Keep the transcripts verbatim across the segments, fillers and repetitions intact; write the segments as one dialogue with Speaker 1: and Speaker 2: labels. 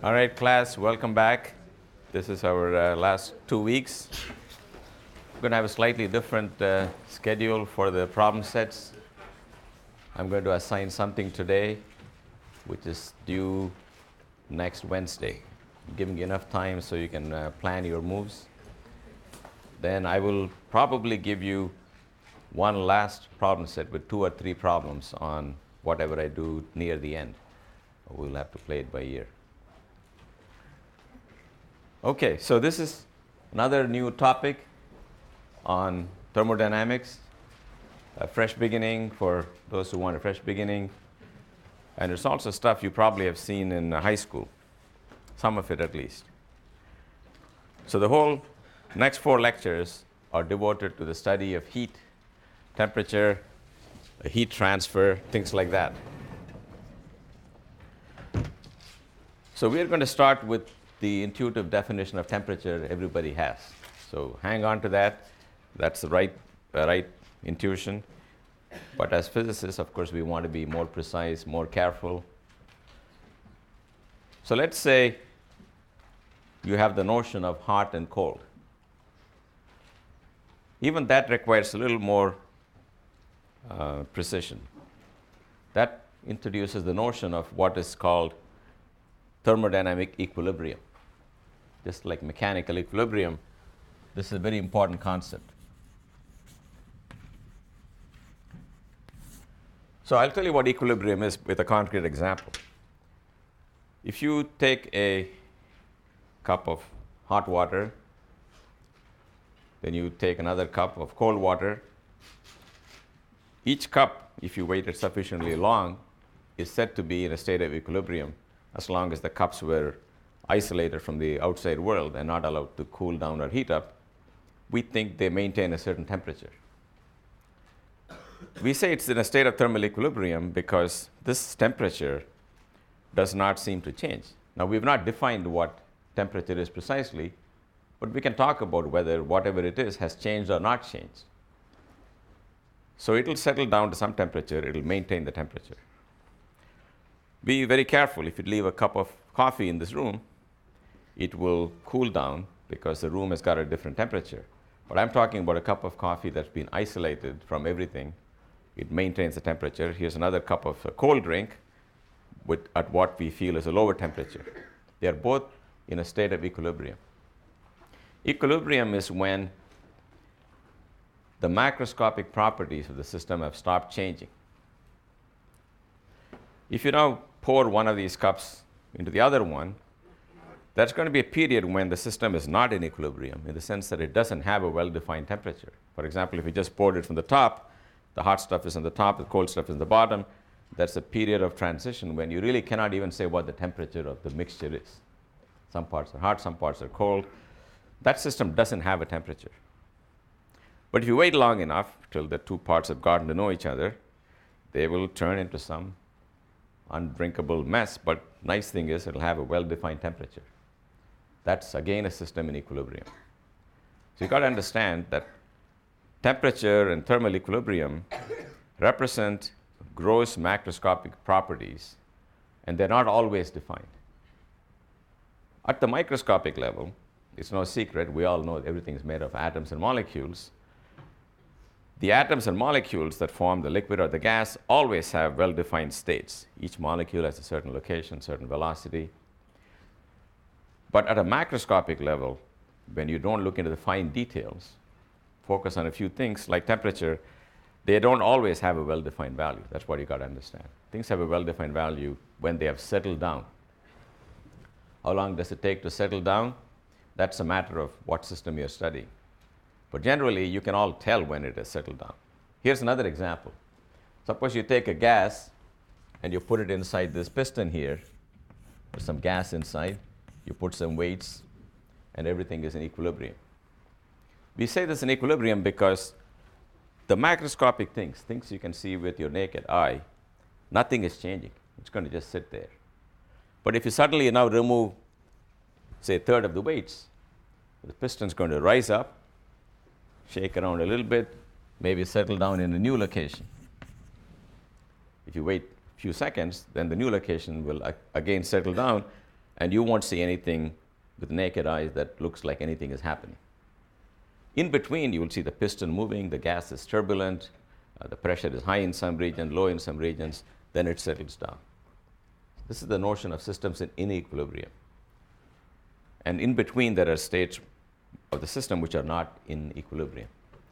Speaker 1: All right, class, welcome back. This is our uh, last two weeks. We're going to have a slightly different uh, schedule for the problem sets. I'm going to assign something today, which is due next Wednesday, giving you enough time so you can uh, plan your moves. Then I will probably give you one last problem set with two or three problems on whatever I do near the end. We'll have to play it by ear. Okay, so this is another new topic on thermodynamics, a fresh beginning for those who want a fresh beginning. And it's also stuff you probably have seen in high school, some of it at least. So the whole next four lectures are devoted to the study of heat, temperature, heat transfer, things like that. So we're going to start with the intuitive definition of temperature everybody has. So hang on to that. That's the right, uh, right intuition. But as physicists, of course, we want to be more precise, more careful. So let's say you have the notion of hot and cold. Even that requires a little more uh, precision. That introduces the notion of what is called thermodynamic equilibrium. Just like mechanical equilibrium, this is a very important concept. So I'll tell you what equilibrium is with a concrete example. If you take a cup of hot water, then you take another cup of cold water. Each cup, if you wait it sufficiently long, is said to be in a state of equilibrium as long as the cups were isolated from the outside world and not allowed to cool down or heat up. We think they maintain a certain temperature. We say it's in a state of thermal equilibrium because this temperature does not seem to change. Now, we've not defined what temperature is precisely, but we can talk about whether whatever it is has changed or not changed. So it'll settle down to some temperature, it'll maintain the temperature. Be very careful. If you leave a cup of coffee in this room, it will cool down because the room has got a different temperature. But I'm talking about a cup of coffee that's been isolated from everything. It maintains the temperature. Here's another cup of a cold drink with, at what we feel is a lower temperature. They are both in a state of equilibrium. Equilibrium is when the macroscopic properties of the system have stopped changing. If you now pour one of these cups into the other one, that's going to be a period when the system is not in equilibrium in the sense that it doesn't have a well-defined temperature. For example, if you just poured it from the top, the hot stuff is on the top, the cold stuff is on the bottom. That's a period of transition when you really cannot even say what the temperature of the mixture is. Some parts are hot, some parts are cold. That system doesn't have a temperature. But if you wait long enough till the two parts have gotten to know each other, they will turn into some undrinkable mess, but nice thing is it'll have a well-defined temperature. That's again a system in equilibrium. So you've got to understand that temperature and thermal equilibrium represent gross macroscopic properties, and they're not always defined. At the microscopic level, it's no secret, we all know everything is made of atoms and molecules. The atoms and molecules that form the liquid or the gas always have well-defined states. Each molecule has a certain location, certain velocity. But at a macroscopic level, when you don't look into the fine details, focus on a few things like temperature, they don't always have a well-defined value. That's what you got to understand. Things have a well-defined value when they have settled down. How long does it take to settle down? That's a matter of what system you're studying. But generally, you can all tell when it has settled down. Here's another example. Suppose you take a gas and you put it inside this piston here. There's some gas inside. You put some weights, and everything is in equilibrium. We say this in equilibrium because the macroscopic things, things you can see with your naked eye, nothing is changing. It's going to just sit there. But if you suddenly now remove, say, a third of the weights, the piston's going to rise up, shake around a little bit, maybe settle down in a new location. If you wait a few seconds, then the new location will again settle down, and you won't see anything with naked eyes that looks like anything is happening. In between, you will see the piston moving, the gas is turbulent, uh, the pressure is high in some region, low in some regions, then it settles down. This is the notion of systems in, in equilibrium. And in between, there are states of the system which are not in equilibrium.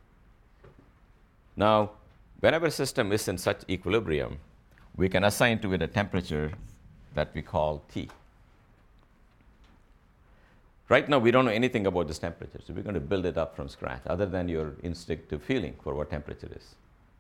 Speaker 1: Now, whenever a system is in such equilibrium, we can assign to it a temperature that we call T. Right now, we don't know anything about this temperature, so we're going to build it up from scratch, other than your instinctive feeling for what temperature is.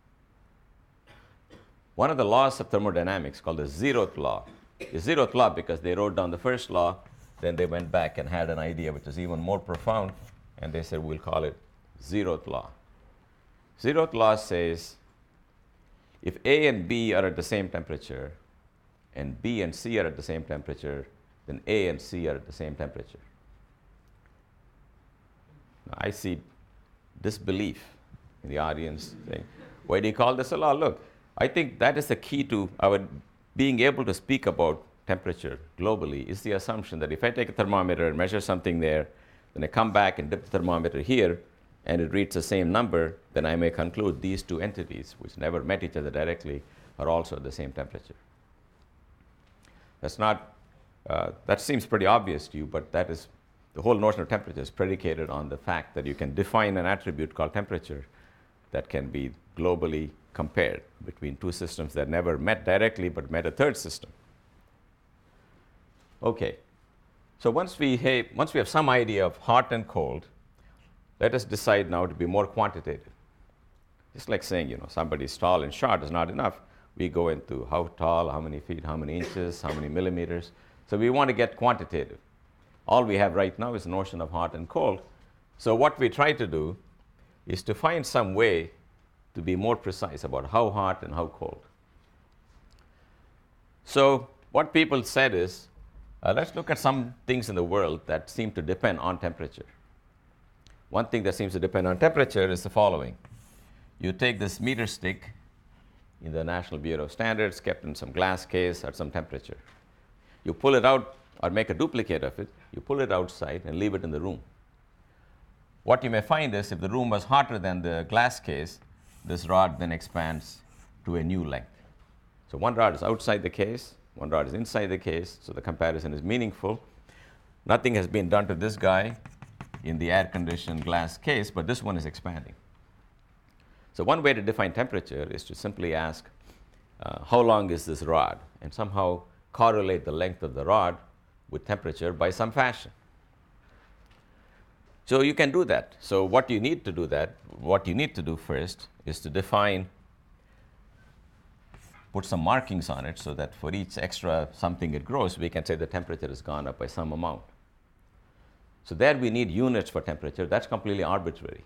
Speaker 1: One of the laws of thermodynamics, called the zeroth law, is zeroth law because they wrote down the first law, then they went back and had an idea which is even more profound, and they said, we'll call it zeroth law. Zeroth law says, if A and B are at the same temperature, and B and C are at the same temperature, then A and C are at the same temperature. Now, I see disbelief in the audience saying, why do you call this a law? Look, I think that is the key to our being able to speak about temperature globally, is the assumption that if I take a thermometer and measure something there, then I come back and dip the thermometer here, and it reads the same number, then I may conclude these two entities, which never met each other directly, are also at the same temperature. That's not, uh, that seems pretty obvious to you, but that is, the whole notion of temperature is predicated on the fact that you can define an attribute called temperature that can be globally compared between two systems that never met directly but met a third system. Okay, so once we, have, once we have some idea of hot and cold, let us decide now to be more quantitative. Just like saying, you know, somebody's tall and short is not enough. We go into how tall, how many feet, how many inches, how many millimeters. So we want to get quantitative. All we have right now is the notion of hot and cold. So what we try to do is to find some way to be more precise about how hot and how cold. So what people said is, uh, let's look at some things in the world that seem to depend on temperature. One thing that seems to depend on temperature is the following. You take this meter stick in the National Bureau of Standards, kept in some glass case at some temperature. You pull it out or make a duplicate of it, you pull it outside and leave it in the room. What you may find is if the room was hotter than the glass case, this rod then expands to a new length. So one rod is outside the case, one rod is inside the case, so the comparison is meaningful. Nothing has been done to this guy in the air-conditioned glass case, but this one is expanding. So one way to define temperature is to simply ask, uh, how long is this rod? And somehow correlate the length of the rod with temperature by some fashion. So you can do that. So what you need to do that, what you need to do first is to define, put some markings on it so that for each extra something it grows, we can say the temperature has gone up by some amount. So there we need units for temperature. That's completely arbitrary.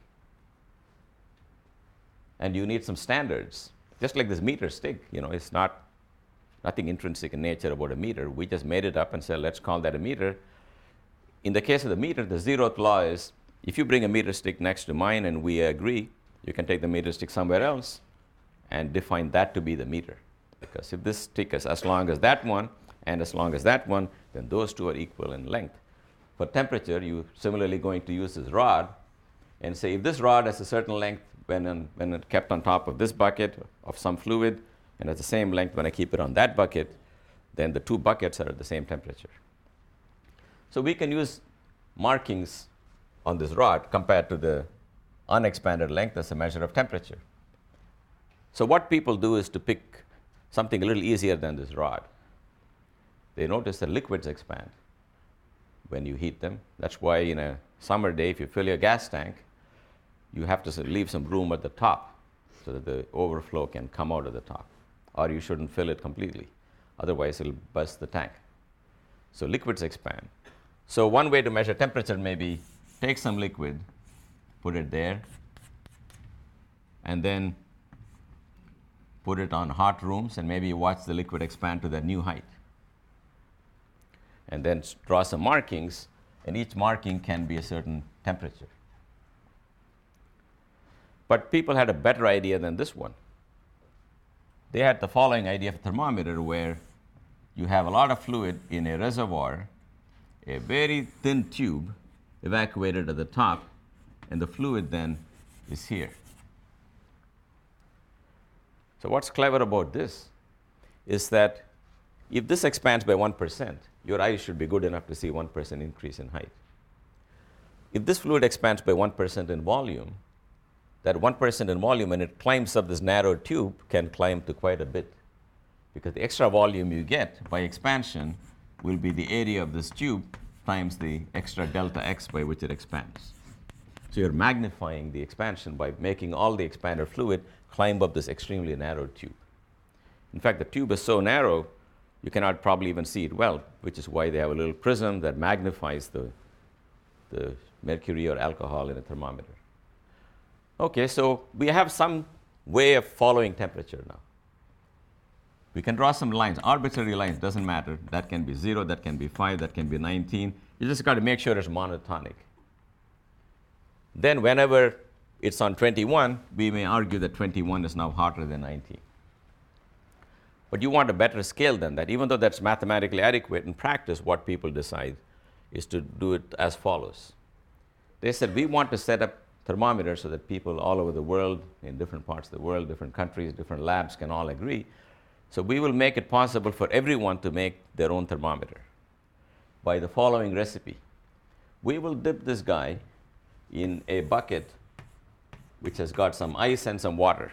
Speaker 1: And you need some standards. Just like this meter stick, you know, it's not nothing intrinsic in nature about a meter. We just made it up and said, let's call that a meter. In the case of the meter, the zeroth law is, if you bring a meter stick next to mine and we agree, you can take the meter stick somewhere else and define that to be the meter. Because if this stick is as long as that one and as long as that one, then those two are equal in length. For temperature, you're similarly going to use this rod and say, if this rod has a certain length when, on, when it kept on top of this bucket of some fluid, and at the same length when I keep it on that bucket, then the two buckets are at the same temperature. So we can use markings on this rod compared to the unexpanded length as a measure of temperature. So what people do is to pick something a little easier than this rod. They notice that liquids expand when you heat them. That's why in a summer day, if you fill your gas tank, you have to leave some room at the top so that the overflow can come out of the top. Or you shouldn't fill it completely. Otherwise, it'll bust the tank. So liquids expand. So one way to measure temperature may be take some liquid, put it there, and then put it on hot rooms, and maybe watch the liquid expand to that new height. And then draw some markings, and each marking can be a certain temperature. But people had a better idea than this one. They had the following idea of a thermometer where you have a lot of fluid in a reservoir a very thin tube evacuated at the top, and the fluid then is here. So what's clever about this is that if this expands by one percent, your eyes should be good enough to see one percent increase in height. If this fluid expands by one percent in volume, that one percent in volume, when it climbs up this narrow tube, can climb to quite a bit, because the extra volume you get by expansion will be the area of this tube times the extra delta x by which it expands. So you're magnifying the expansion by making all the expanded fluid climb up this extremely narrow tube. In fact, the tube is so narrow, you cannot probably even see it well, which is why they have a little prism that magnifies the, the mercury or alcohol in a thermometer. Okay, so we have some way of following temperature now. We can draw some lines, arbitrary lines, doesn't matter. That can be zero, that can be five, that can be nineteen. You just got to make sure it's monotonic. Then whenever it's on twenty-one, we may argue that twenty-one is now hotter than nineteen. But you want a better scale than that. Even though that's mathematically adequate, in practice, what people decide is to do it as follows. They said, we want to set up thermometers so that people all over the world, in different parts of the world, different countries, different labs can all agree. So we will make it possible for everyone to make their own thermometer by the following recipe. We will dip this guy in a bucket which has got some ice and some water.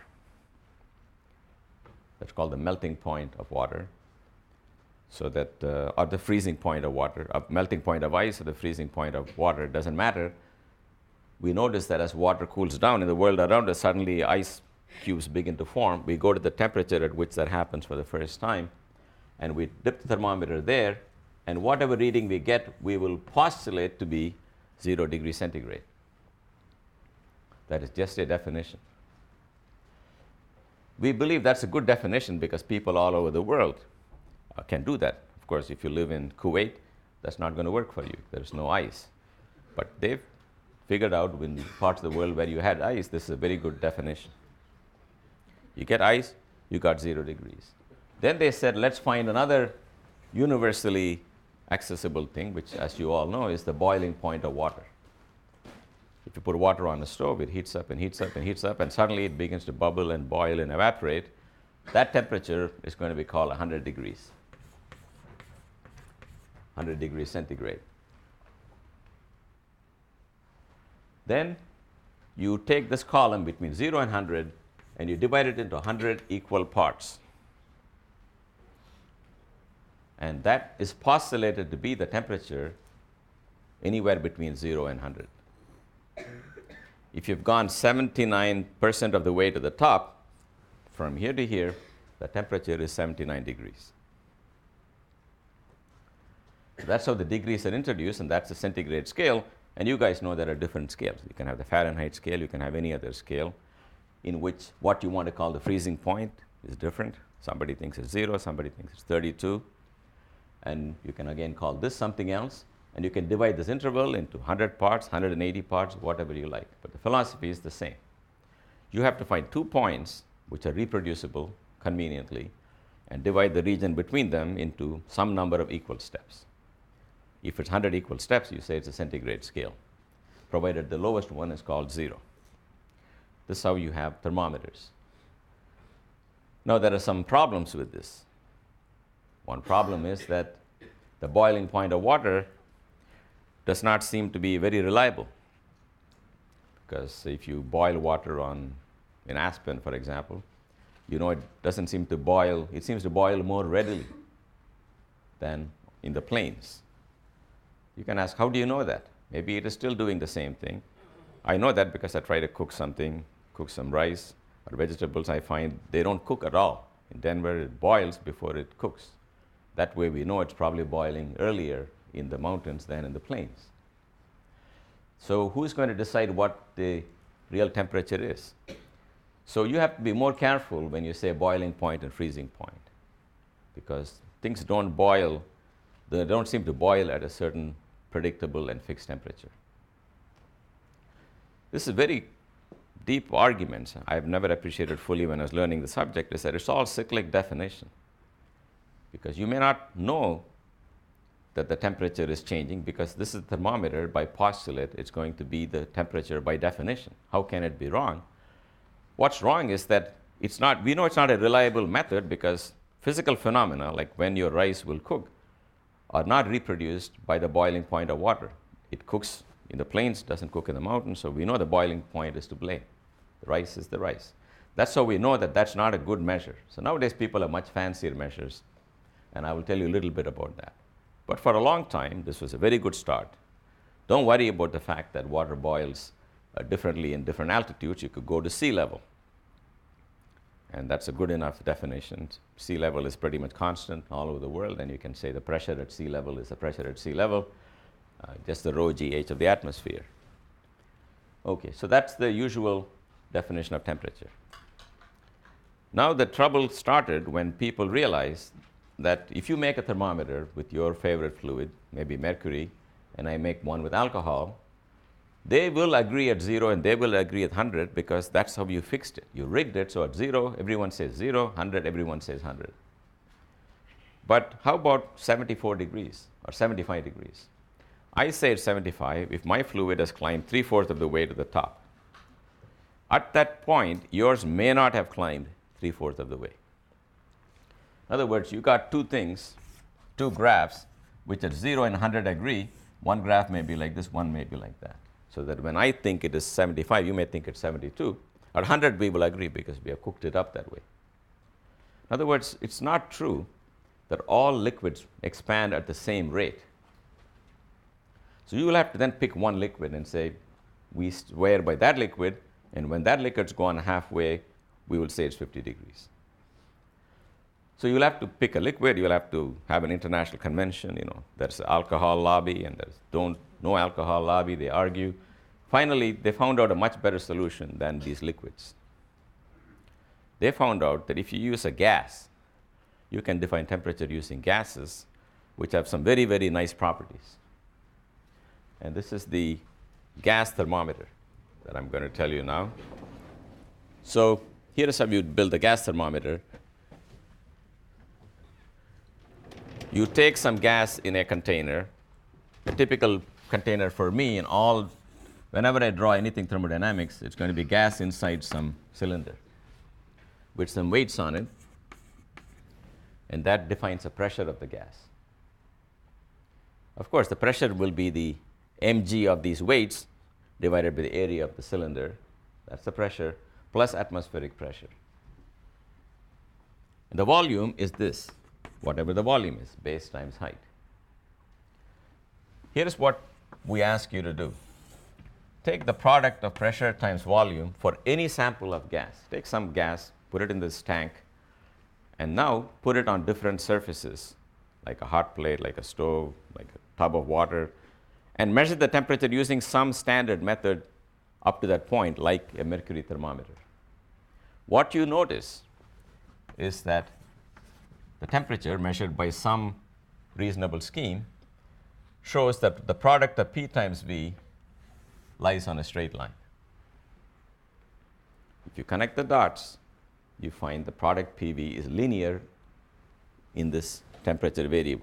Speaker 1: That's called the melting point of water. So that, uh, or the freezing point of water, a melting point of ice or the freezing point of water, doesn't matter. We notice that as water cools down in the world around us, suddenly ice cubes begin to form. We go to the temperature at which that happens for the first time, and we dip the thermometer there, and whatever reading we get, we will postulate to be zero degrees centigrade. That is just a definition. We believe that's a good definition because people all over the world uh, can do that. Of course, if you live in Kuwait, that's not going to work for you. There's no ice. But they've figured out in parts of the world where you had ice, this is a very good definition. You get ice, you got zero degrees. Then they said, let's find another universally accessible thing, which, as you all know, is the boiling point of water. If you put water on the stove, it heats up and heats up and heats up, and suddenly it begins to bubble and boil and evaporate. That temperature is going to be called one hundred degrees, one hundred degrees centigrade. Then you take this column between zero and one hundred, and you divide it into one hundred equal parts. And that is postulated to be the temperature anywhere between zero and one hundred. If you've gone seventy-nine percent of the way to the top, from here to here, the temperature is seventy-nine degrees. So that's how the degrees are introduced, and that's the centigrade scale. And you guys know there are different scales. You can have the Fahrenheit scale, you can have any other scale, in which what you want to call the freezing point is different. Somebody thinks it's zero, somebody thinks it's thirty-two. And you can again call this something else. And you can divide this interval into one hundred parts, one hundred eighty parts, whatever you like. But the philosophy is the same. You have to find two points which are reproducible conveniently and divide the region between them into some number of equal steps. If it's one hundred equal steps, you say it's a centigrade scale, provided the lowest one is called zero. This is how you have thermometers. Now, there are some problems with this. One problem is that the boiling point of water does not seem to be very reliable, because if you boil water on in Aspen, for example, you know it doesn't seem to boil, it seems to boil more readily than in the plains. You can ask, how do you know that? Maybe it is still doing the same thing. I know that because I try to cook something, cook some rice or vegetables, I find they don't cook at all. In Denver, it boils before it cooks. That way we know it's probably boiling earlier in the mountains than in the plains. So who's going to decide what the real temperature is? So you have to be more careful when you say boiling point and freezing point, because things don't boil, they don't seem to boil at a certain predictable and fixed temperature. This is very deep arguments. I've never appreciated fully when I was learning the subject, is that it's all cyclic definition, because you may not know that the temperature is changing because this is the thermometer. By postulate, it's going to be the temperature by definition. How can it be wrong? What's wrong is that it's not, we know it's not a reliable method because physical phenomena, like when your rice will cook, are not reproduced by the boiling point of water. It cooks in the plains, doesn't cook in the mountains, so we know the boiling point is to blame. The rice is the rice. That's how we know that that's not a good measure. So nowadays people have much fancier measures, and I will tell you a little bit about that. But for a long time, this was a very good start. Don't worry about the fact that water boils uh, differently in different altitudes. You could go to sea level, and that's a good enough definition. Sea level is pretty much constant all over the world, and you can say the pressure at sea level is the pressure at sea level, uh, just the rho G H of the atmosphere. Okay, so that's the usual definition of temperature. Now the trouble started when people realized that if you make a thermometer with your favorite fluid, maybe mercury, and I make one with alcohol, they will agree at zero and they will agree at one hundred because that's how you fixed it. You rigged it, so at zero, everyone says zero, one hundred, everyone says one hundred. But how about seventy-four degrees or seventy-five degrees? I say at seventy-five if my fluid has climbed three-fourths of the way to the top. At that point, yours may not have climbed three-fourths of the way. In other words, you got two things, two graphs, which at zero and one hundred agree. One graph may be like this, one may be like that. So that when I think it is seventy-five, you may think it's seventy-two. At one hundred, we will agree because we have cooked it up that way. In other words, it's not true that all liquids expand at the same rate. So you will have to then pick one liquid and say, we swear by that liquid, and when that liquid's gone halfway, we will say it's fifty degrees. So you'll have to pick a liquid, you'll have to have an international convention, you know, there's the alcohol lobby and there's don't, no alcohol lobby, they argue. Finally, they found out a much better solution than these liquids. They found out that if you use a gas, you can define temperature using gases, which have some very, very nice properties. And this is the gas thermometer that I'm going to tell you now. So here is how you build a gas thermometer. You take some gas in a container, a typical container for me, and all, whenever I draw anything thermodynamics, it's going to be gas inside some cylinder with some weights on it, and that defines the pressure of the gas. Of course, the pressure will be the mg of these weights divided by the area of the cylinder. That's the pressure, plus atmospheric pressure. And the volume is this, whatever the volume is, base times height. Here is what we ask you to do. Take the product of pressure times volume for any sample of gas. Take some gas, put it in this tank, and now put it on different surfaces, like a hot plate, like a stove, like a tub of water, and measure the temperature using some standard method up to that point, like a mercury thermometer. What you notice is that the temperature measured by some reasonable scheme shows that the product of P times V lies on a straight line. If you connect the dots, you find the product P V is linear in this temperature variable.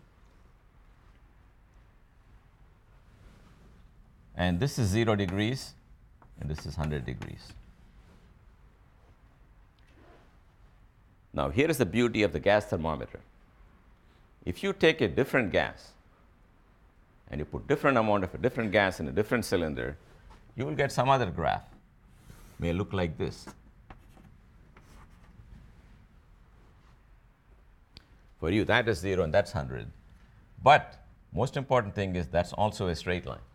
Speaker 1: And this is zero degrees, and this is one hundred degrees. Now, here is the beauty of the gas thermometer. If you take a different gas and you put different amount of a different gas in a different cylinder, you will get some other graph. It may look like this. For you, that is zero and that's one hundred. But most important thing is that's also a straight line.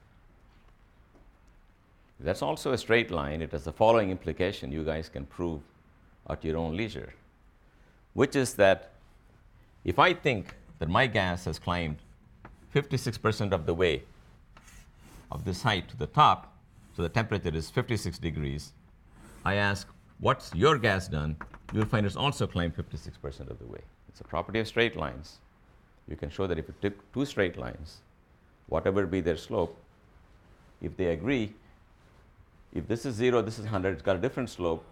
Speaker 1: If that's also a straight line, it has the following implication you guys can prove at your own leisure, which is that if I think that my gas has climbed fifty-six percent of the way of this height to the top, so the temperature is fifty-six degrees, I ask, what's your gas done? You'll find it's also climbed fifty-six percent of the way. It's a property of straight lines. You can show that if you took two straight lines, whatever be their slope, if they agree, if this is zero, this is one hundred, it's got a different slope.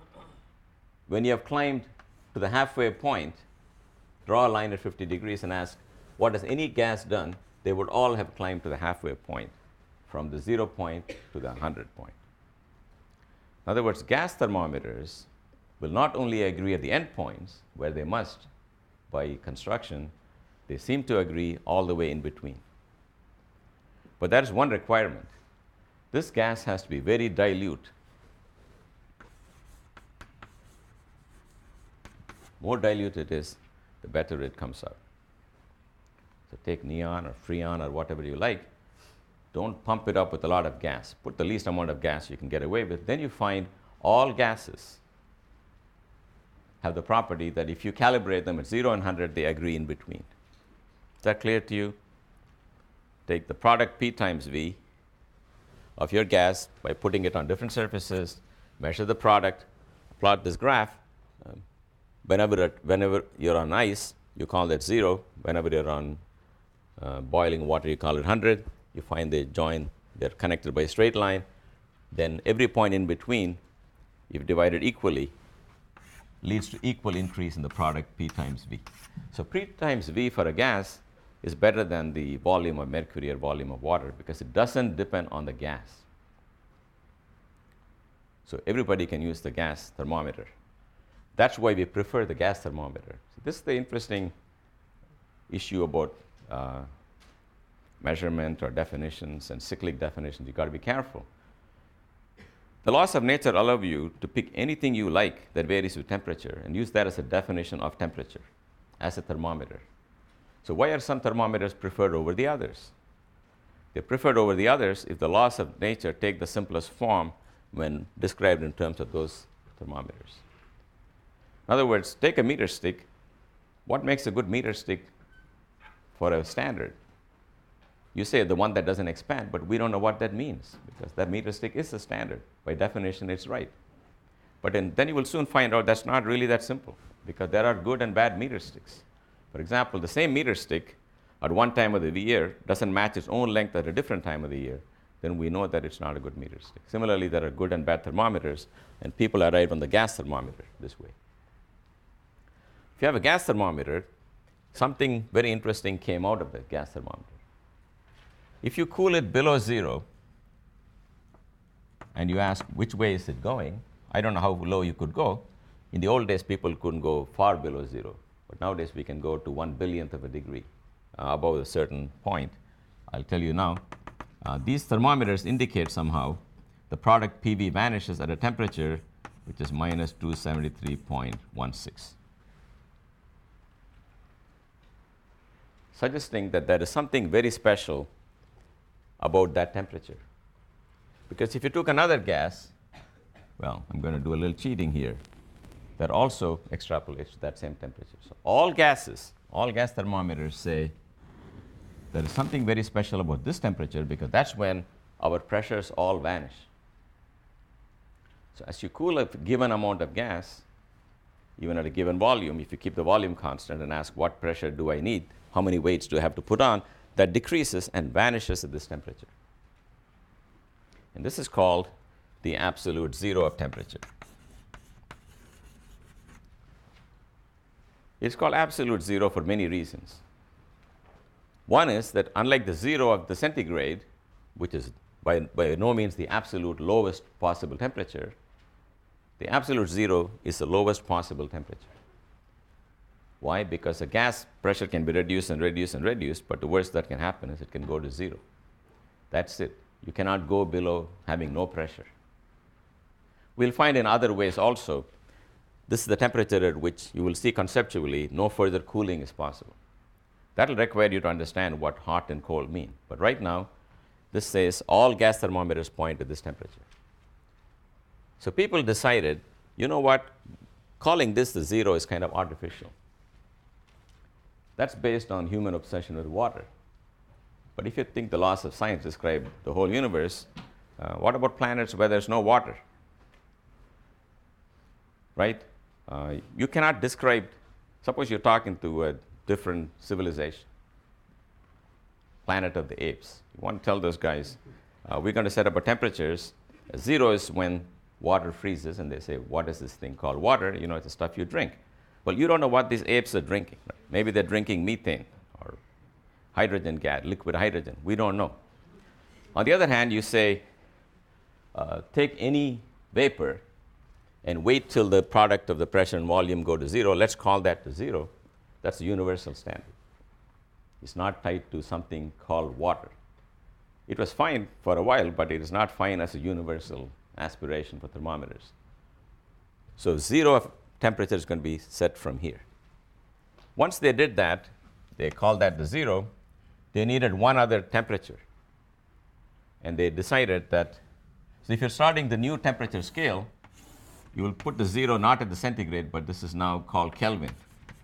Speaker 1: When you have climbed to the halfway point, draw a line at fifty degrees and ask, what has any gas done? They would all have climbed to the halfway point, from the zero point to the one hundred point. In other words, gas thermometers will not only agree at the endpoints, where they must by construction, they seem to agree all the way in between. But that is one requirement. This gas has to be very dilute. More dilute it is, the better it comes out. So take neon or freon or whatever you like. Don't pump it up with a lot of gas. Put the least amount of gas you can get away with. Then you find all gases have the property that if you calibrate them at zero and one hundred, they agree in between. Is that clear to you? Take the product P times V of your gas by putting it on different surfaces, measure the product, plot this graph. Um, whenever, it, whenever you're on ice, you call that zero. Whenever you're on uh, boiling water, you call it one hundred. You find they join, they're connected by a straight line. Then every point in between, if divided equally, leads to equal increase in the product P times V. So P times V for a gas is better than the volume of mercury or volume of water because it doesn't depend on the gas. So everybody can use the gas thermometer. That's why we prefer the gas thermometer. So this is the interesting issue about uh, measurement or definitions and cyclic definitions. You've got to be careful. The laws of nature allow you to pick anything you like that varies with temperature and use that as a definition of temperature, as a thermometer. So why are some thermometers preferred over the others? They're preferred over the others if the laws of nature take the simplest form when described in terms of those thermometers. In other words, take a meter stick. What makes a good meter stick for a standard? You say the one that doesn't expand, but we don't know what that means because that meter stick is a standard. By definition, it's right. But in, then you will soon find out that's not really that simple because there are good and bad meter sticks. For example, the same meter stick at one time of the year doesn't match its own length at a different time of the year, then we know that it's not a good meter stick. Similarly, there are good and bad thermometers, and people arrive on the gas thermometer this way. If you have a gas thermometer, something very interesting came out of the gas thermometer. If you cool it below zero and you ask which way is it going, I don't know how low you could go. In the old days, people couldn't go far below zero. But nowadays, we can go to one billionth of a degree uh, above a certain point. I'll tell you now. Uh, these thermometers indicate somehow the product P V vanishes at a temperature which is minus two seventy-three point one six. Suggesting that there is something very special about that temperature. Because if you took another gas, well, I'm going to do a little cheating here, that also extrapolates to that same temperature. So all gases, all gas thermometers say there is something very special about this temperature because that's when our pressures all vanish. So as you cool a given amount of gas, even at a given volume, if you keep the volume constant and ask what pressure do I need, how many weights do I have to put on, that decreases and vanishes at this temperature. And this is called the absolute zero of temperature. It's called absolute zero for many reasons. One is that unlike the zero of the centigrade, which is by, by no means the absolute lowest possible temperature, the absolute zero is the lowest possible temperature. Why? Because a gas pressure can be reduced and reduced and reduced, but the worst that can happen is it can go to zero. That's it. You cannot go below having no pressure. We'll find in other ways also, this is the temperature at which you will see conceptually no further cooling is possible. That will require you to understand what hot and cold mean. But right now, this says all gas thermometers point at this temperature. So people decided, you know what, calling this the zero is kind of artificial. That's based on human obsession with water. But if you think the laws of science describe the whole universe, uh, what about planets where there's no water? Right? Uh, you cannot describe, suppose you're talking to a different civilization, planet of the apes. You want to tell those guys, uh, we're going to set up our temperatures. Zero is when water freezes, and they say, what is this thing called water? You know, it's the stuff you drink. Well, you don't know what these apes are drinking. Right? Maybe they're drinking methane or hydrogen gas, liquid hydrogen. We don't know. On the other hand, you say, uh, take any vapor and wait till the product of the pressure and volume go to zero. Let's call that to zero. That's a universal standard. It's not tied to something called water. It was fine for a while, but it is not fine as a universal aspiration for thermometers. So zero temperature is going to be set from here. Once they did that, they called that the zero. They needed one other temperature. And they decided that, so if you're starting the new temperature scale, you will put the zero not at the centigrade, but this is now called Kelvin.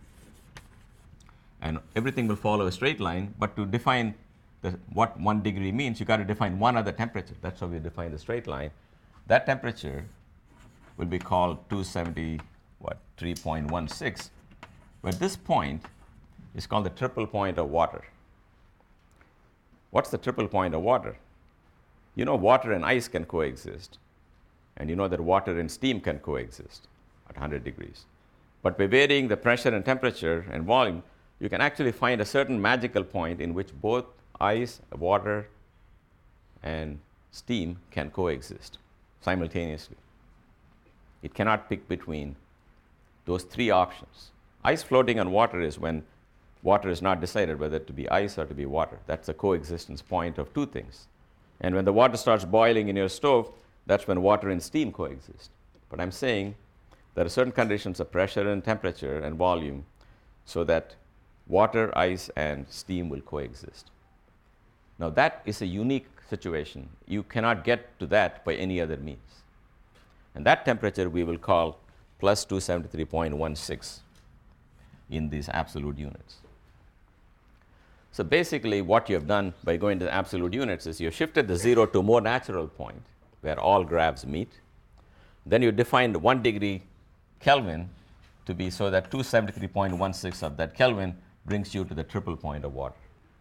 Speaker 1: And everything will follow a straight line, but to define the, what one degree means, you got to define one other temperature. That's how we define the straight line. That temperature will be called two seventy, what, three point one six. But this point is called the triple point of water. What's the triple point of water? You know water and ice can coexist. And you know that water and steam can coexist at one hundred degrees. But by varying the pressure and temperature and volume, you can actually find a certain magical point in which both ice, water, and steam can coexist simultaneously. It cannot pick between those three options. Ice floating on water is when water is not decided whether to be ice or to be water. That's a coexistence point of two things. And when the water starts boiling in your stove, that's when water and steam coexist. But I'm saying there are certain conditions of pressure and temperature and volume so that water, ice, and steam will coexist. Now that is a unique situation. You cannot get to that by any other means. And that temperature we will call plus two seventy-three point one six in these absolute units. So basically what you have done by going to absolute units is you shifted the zero to a more natural point where all graphs meet. Then you defined one degree Kelvin to be so that two seventy-three point one six of that Kelvin brings you to the triple point of water.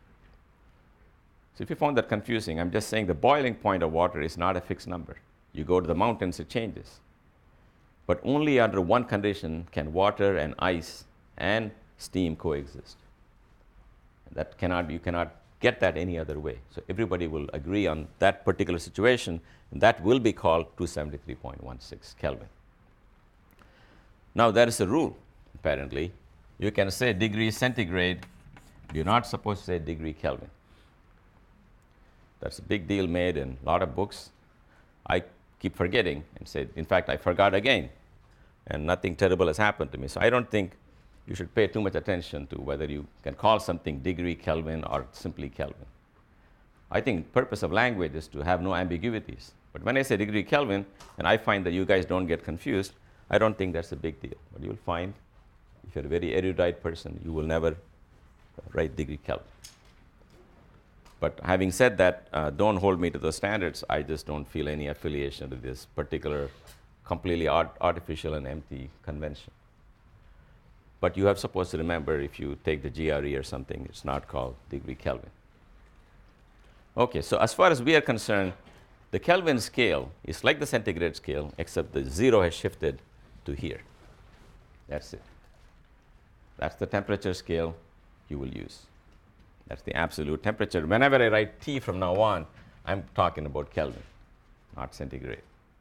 Speaker 1: So if you found that confusing, I'm just saying the boiling point of water is not a fixed number. You go to the mountains, it changes. But only under one condition can water and ice and steam coexist. That cannot, you cannot get that any other way. So everybody will agree on that particular situation, and that will be called two seventy-three point one six Kelvin. Now there is a rule, apparently. You can say degree centigrade. You're not supposed to say degree Kelvin. That's a big deal made in a lot of books. I keep forgetting and say, in fact, I forgot again, and nothing terrible has happened to me. So I don't think you should pay too much attention to whether you can call something degree Kelvin or simply Kelvin. I think the purpose of language is to have no ambiguities. But when I say degree Kelvin, and I find that you guys don't get confused, I don't think that's a big deal. But you'll find, if you're a very erudite person, you will never write degree Kelvin. But having said that, uh, don't hold me to those standards. I just don't feel any affiliation to this particular completely art artificial and empty convention. But you are supposed to remember, if you take the G R E or something, it's not called degree Kelvin. Okay, so as far as we are concerned, the Kelvin scale is like the centigrade scale, except the zero has shifted to here. That's it. That's the temperature scale you will use. That's the absolute temperature. Whenever I write T from now on, I'm talking about Kelvin, not centigrade.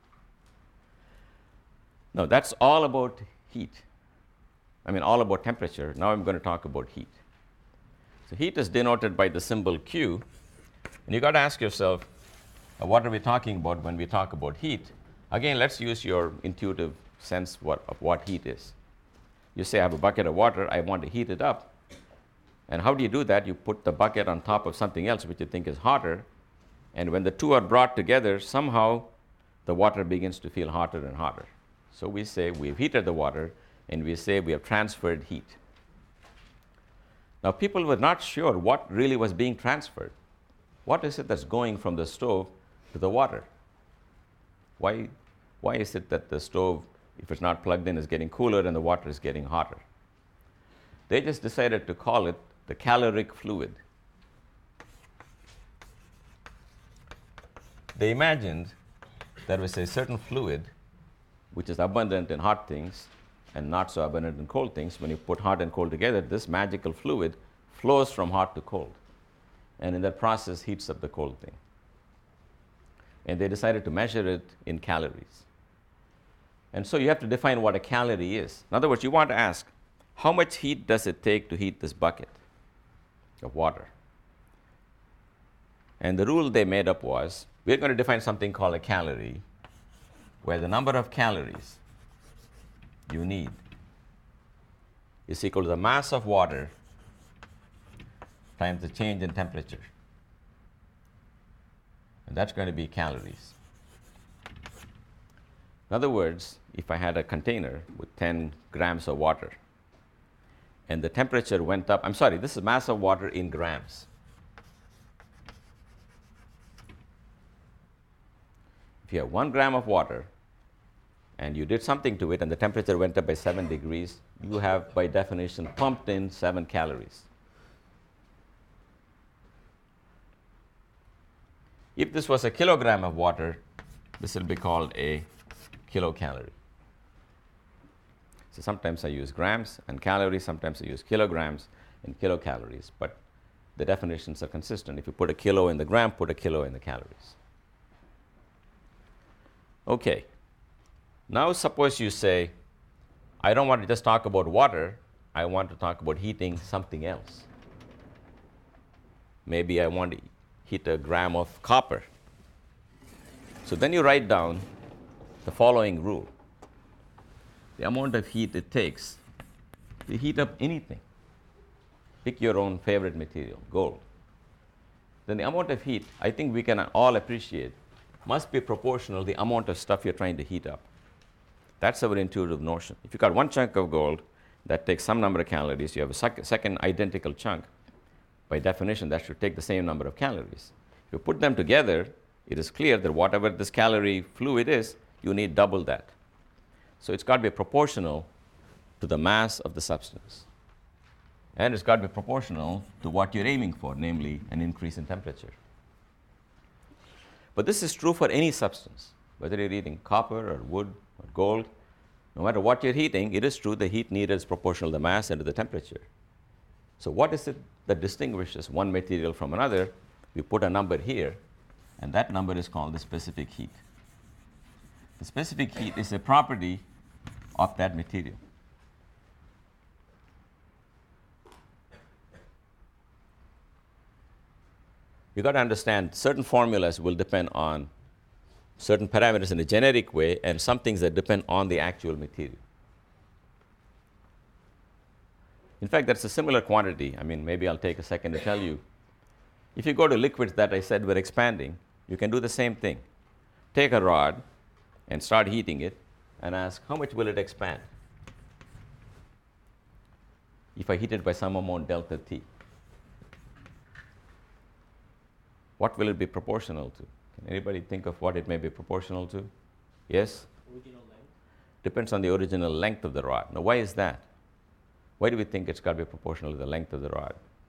Speaker 1: Now, that's all about heat. I mean, all about temperature. Now I'm going to talk about heat. So heat is denoted by the symbol Q. And you got to ask yourself, uh, what are we talking about when we talk about heat? Again, let's use your intuitive sense what, of what heat is. You say, I have a bucket of water. I want to heat it up. And how do you do that? You put the bucket on top of something else which you think is hotter. And when the two are brought together, somehow the water begins to feel hotter and hotter. So we say we've heated the water, and we say we have transferred heat. Now, people were not sure what really was being transferred. What is it that's going from the stove to the water? Why, why is it that the stove, if it's not plugged in, is getting cooler and the water is getting hotter? They just decided to call it the caloric fluid. They imagined there was a certain fluid which is abundant in hot things and not so abundant in cold things. When you put hot and cold together, this magical fluid flows from hot to cold. and in that process heats up the cold thing. And they decided to measure it in calories. And so you have to define what a calorie is. In other words, you want to ask, how much heat does it take to heat this bucket of water? And the rule they made up was, we're going to define something called a calorie, where the number of calories you need is equal to the mass of water times the change in temperature. And that's going to be calories. In other words, if I had a container with ten grams of water, and the temperature went up, I'm sorry, this is mass of water in grams. If you have one gram of water, and you did something to it, and the temperature went up by seven degrees, you have, by definition, pumped in seven calories. If this was a kilogram of water, this will be called a kilocalorie. So sometimes I use grams and calories, sometimes I use kilograms and kilocalories, but the definitions are consistent. If you put a kilo in the gram, put a kilo in the calories. Okay. Now suppose you say, I don't want to just talk about water, I want to talk about heating something else. Maybe I want to heat a gram of copper. So then you write down the following rule. The amount of heat it takes to heat up anything. Pick your own favorite material, gold. Then the amount of heat, I think we can all appreciate, must be proportional to the amount of stuff you're trying to heat up. That's our intuitive notion. If you got one chunk of gold that takes some number of calories, you have a sec- second identical chunk. By definition, that should take the same number of calories. If you put them together, it is clear that whatever this calorie fluid is, you need double that. So it's got to be proportional to the mass of the substance. And it's got to be proportional to what you're aiming for, namely an increase in temperature. But this is true for any substance, whether you're heating copper or wood or gold. No matter what you're heating, it is true the heat needed is proportional to the mass and to the temperature. So what is it that distinguishes one material from another? We put a number here, and that number is called the specific heat. The specific heat is a property of that material. You got to understand certain formulas will depend on certain parameters in a generic way, and some things that depend on the actual material. In fact, that's a similar quantity. I mean, maybe I'll take a second to tell you. If you go to liquids that I said were expanding, you can do the same thing. Take a rod and start heating it and ask, how much will it expand if I heat it by some amount delta T? What will it be proportional to? Can anybody think of what it may be proportional to? Yes?
Speaker 2: Original length.
Speaker 1: Depends on the original length of the rod. Now, why is that? Why do we think it's got to be proportional to the length of the rod?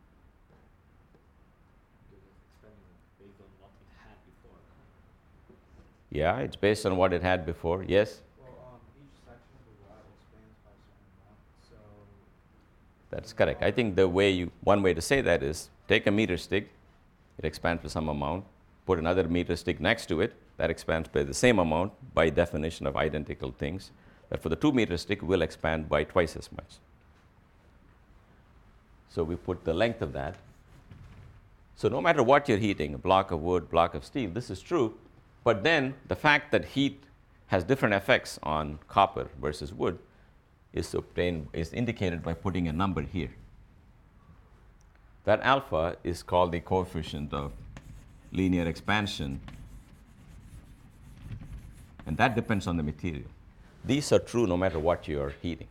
Speaker 2: Based on what it had before.
Speaker 1: Yeah, it's based on what it had before. Yes?
Speaker 3: Well, um, each section of the rod expands by a certain amount, so...
Speaker 1: That's correct. I think the way you, one way to say that is, take a meter stick, it expands by some amount, put another meter stick next to it, that expands by the same amount, by definition of identical things. But for the two meter stick, will expand by twice as much. So we put the length of that. So no matter what you're heating, a block of wood, block of steel, this is true. But then the fact that heat has different effects on copper versus wood is obtained, is indicated by putting a number here. That alpha is called the coefficient of linear expansion, and that depends on the material. These are true no matter what you're heating.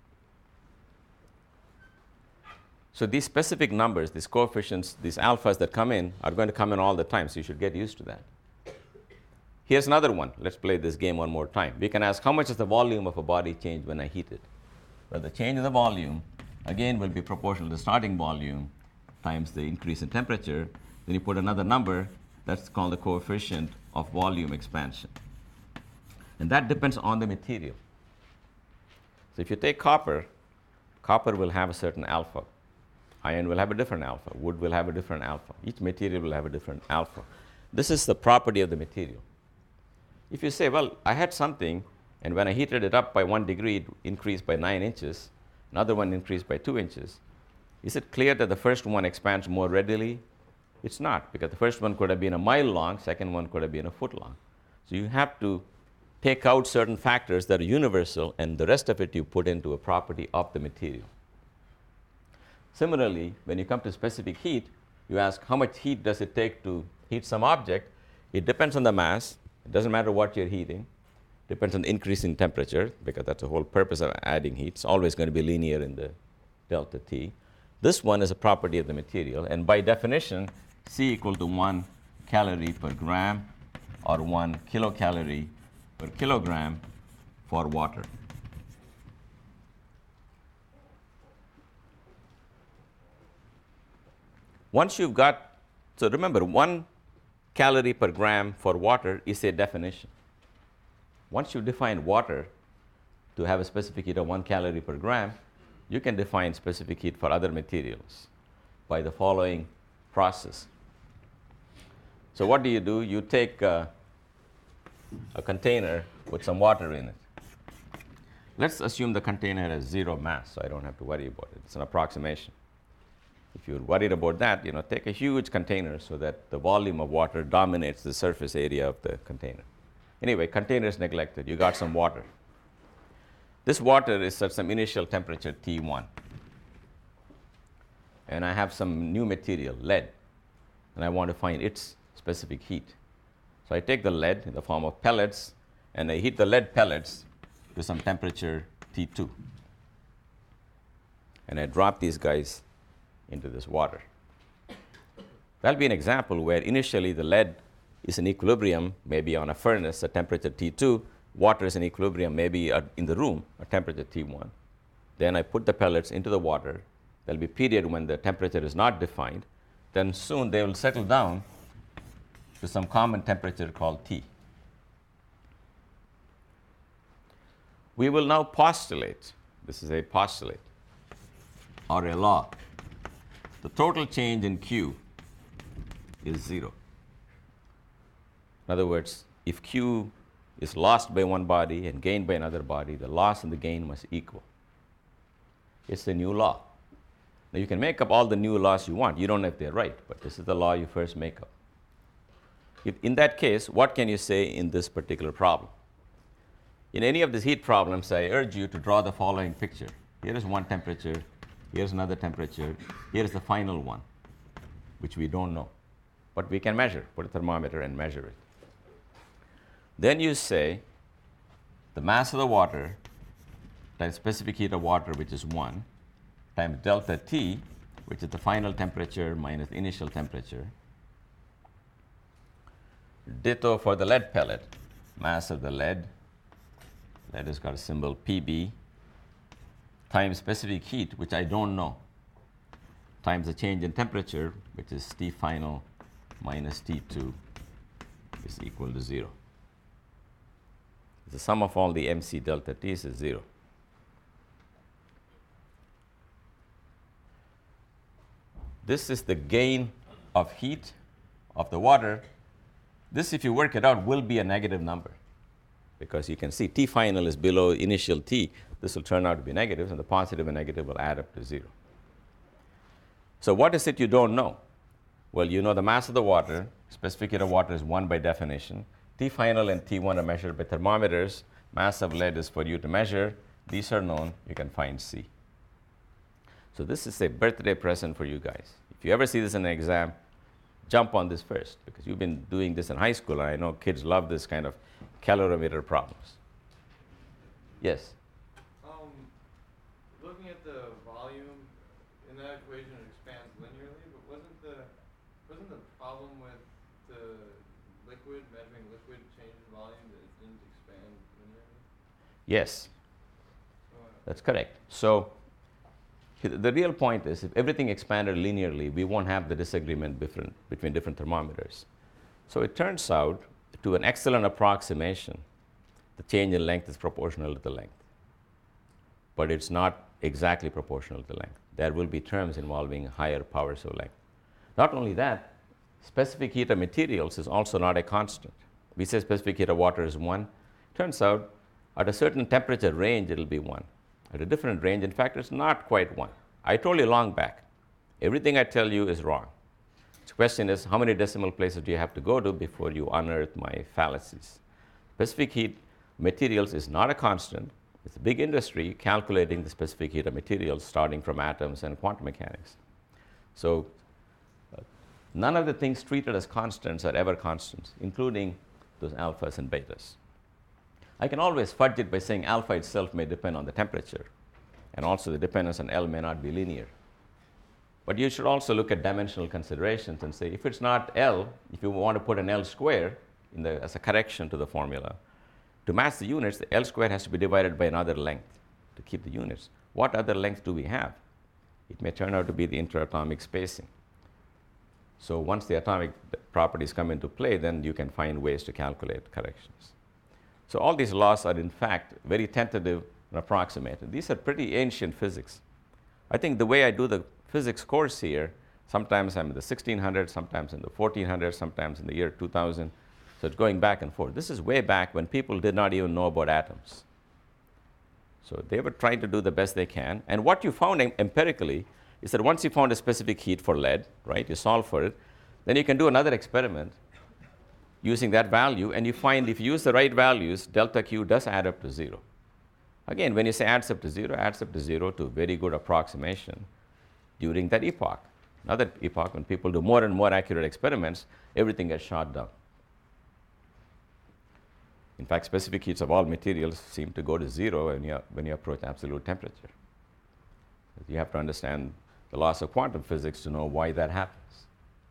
Speaker 1: So these specific numbers, these coefficients, these alphas that come in are going to come in all the time, so you should get used to that. Here's another one. Let's play this game one more time. We can ask, how much does the volume of a body change when I heat it? Well, the change in the volume, again, will be proportional to the starting volume times the increase in temperature. Then you put another number, that's called the coefficient of volume expansion. And that depends on the material. So if you take copper, copper will have a certain alpha. Iron will have a different alpha. Wood will have a different alpha. Each material will have a different alpha. This is the property of the material. If you say, well, I had something, and when I heated it up by one degree, it increased by nine inches, another one increased by two inches, is it clear that the first one expands more readily? It's not, because the first one could have been a mile long, second one could have been a foot long. So you have to take out certain factors that are universal, and the rest of it you put into a property of the material. Similarly, when you come to specific heat, you ask how much heat does it take to heat some object. It depends on the mass. It doesn't matter what you're heating. It depends on the increase in temperature, because that's the whole purpose of adding heat. It's always going to be linear in the delta T. This one is a property of the material, and by definition, C equal to one calorie per gram or one kilocalorie per kilogram for water. Once you've got, so remember, one calorie per gram for water is a definition. Once you define water to have a specific heat of one calorie per gram, you can define specific heat for other materials by the following process. So what do you do? You take uh, a container with some water in it. Let's assume the container has zero mass, so I don't have to worry about it. It's an approximation. If you're worried about that, you know, take a huge container so that the volume of water dominates the surface area of the container. Anyway, container is neglected. You got some water. This water is at some initial temperature T one. And I have some new material, lead, and I want to find its specific heat. So I take the lead in the form of pellets, and I heat the lead pellets to some temperature T two. And I drop these guys into this water. That'll be an example where initially the lead is in equilibrium, maybe on a furnace at temperature T two. Water is in equilibrium, maybe at, in the room at temperature T one. Then I put the pellets into the water. There'll be a period when the temperature is not defined. Then soon they will settle down to some common temperature called T. We will now postulate, this is a postulate or a law. The total change in Q is zero. In other words, if Q is lost by one body and gained by another body, the loss and the gain must equal. It's a new law. Now you can make up all the new laws you want. You don't know if they're right, but this is the law you first make up. If, in that case, what can you say in this particular problem? In any of these heat problems, I urge you to draw the following picture. Here is one temperature. Here's another temperature. Here's the final one, which we don't know. But we can measure, put a thermometer and measure it. Then you say the mass of the water times specific heat of water, which is one, times delta T, which is the final temperature minus initial temperature. Ditto for the lead pellet, mass of the lead. Lead has got a symbol P B, times specific heat, which I don't know, times the change in temperature, which is T final minus T two, is equal to zero. The sum of all the M C delta T's is zero. This is the gain of heat of the water. This, if you work it out, will be a negative number, because you can see T final is below initial T. This will turn out to be negative, and the positive and negative will add up to zero. So what is it you don't know? Well, you know the mass of the water. Specific heat of water is one by definition. T final and T one are measured by thermometers. Mass of lead is for you to measure. These are known. You can find C. So this is a birthday present for you guys. If you ever see this in an exam, jump on this first, because you've been doing this in high school, and I know kids love this kind of calorimeter problems. Yes?
Speaker 3: Um, looking at the volume in that equation, it expands linearly, but wasn't the wasn't the problem with the liquid, measuring liquid change in volume, that it didn't expand linearly?
Speaker 1: Yes,
Speaker 3: So, uh,
Speaker 1: that's correct. So the real point is, if everything expanded linearly, we won't have the disagreement different, between different thermometers. So it turns out, to an excellent approximation, the change in length is proportional to the length. But it's not exactly proportional to length. There will be terms involving higher powers of length. Not only that, specific heat of materials is also not a constant. We say specific heat of water is one. Turns out, at a certain temperature range, it will be one. At a different range, in fact, it's not quite one. I told you long back, everything I tell you is wrong. The question is, how many decimal places do you have to go to before you unearth my fallacies? Specific heat materials is not a constant. It's a big industry calculating the specific heat of materials starting from atoms and quantum mechanics. So uh, none of the things treated as constants are ever constants, including those alphas and betas. I can always fudge it by saying alpha itself may depend on the temperature, and also the dependence on L may not be linear. But you should also look at dimensional considerations and say, if it's not L, if you want to put an L square in the, as a correction to the formula, to match the units, the L square has to be divided by another length to keep the units. What other length do we have? It may turn out to be the interatomic spacing. So once the atomic properties come into play, then you can find ways to calculate corrections. So all these laws are, in fact, very tentative and approximate. These are pretty ancient physics. I think the way I do the physics course here, sometimes I'm in the sixteen hundreds, sometimes in the fourteen hundreds, sometimes in the year two thousand. So it's going back and forth. This is way back when people did not even know about atoms. So they were trying to do the best they can. And what you found em- empirically is that once you found a specific heat for lead, right, you solve for it, then you can do another experiment using that value, and you find if you use the right values, delta Q does add up to zero. Again, when you say adds up to zero, adds up to zero to very good approximation during that epoch. Another epoch, when people do more and more accurate experiments, everything gets shot down. In fact, specific heats of all materials seem to go to zero when you, when you approach absolute temperature. You have to understand the laws of quantum physics to know why that happens.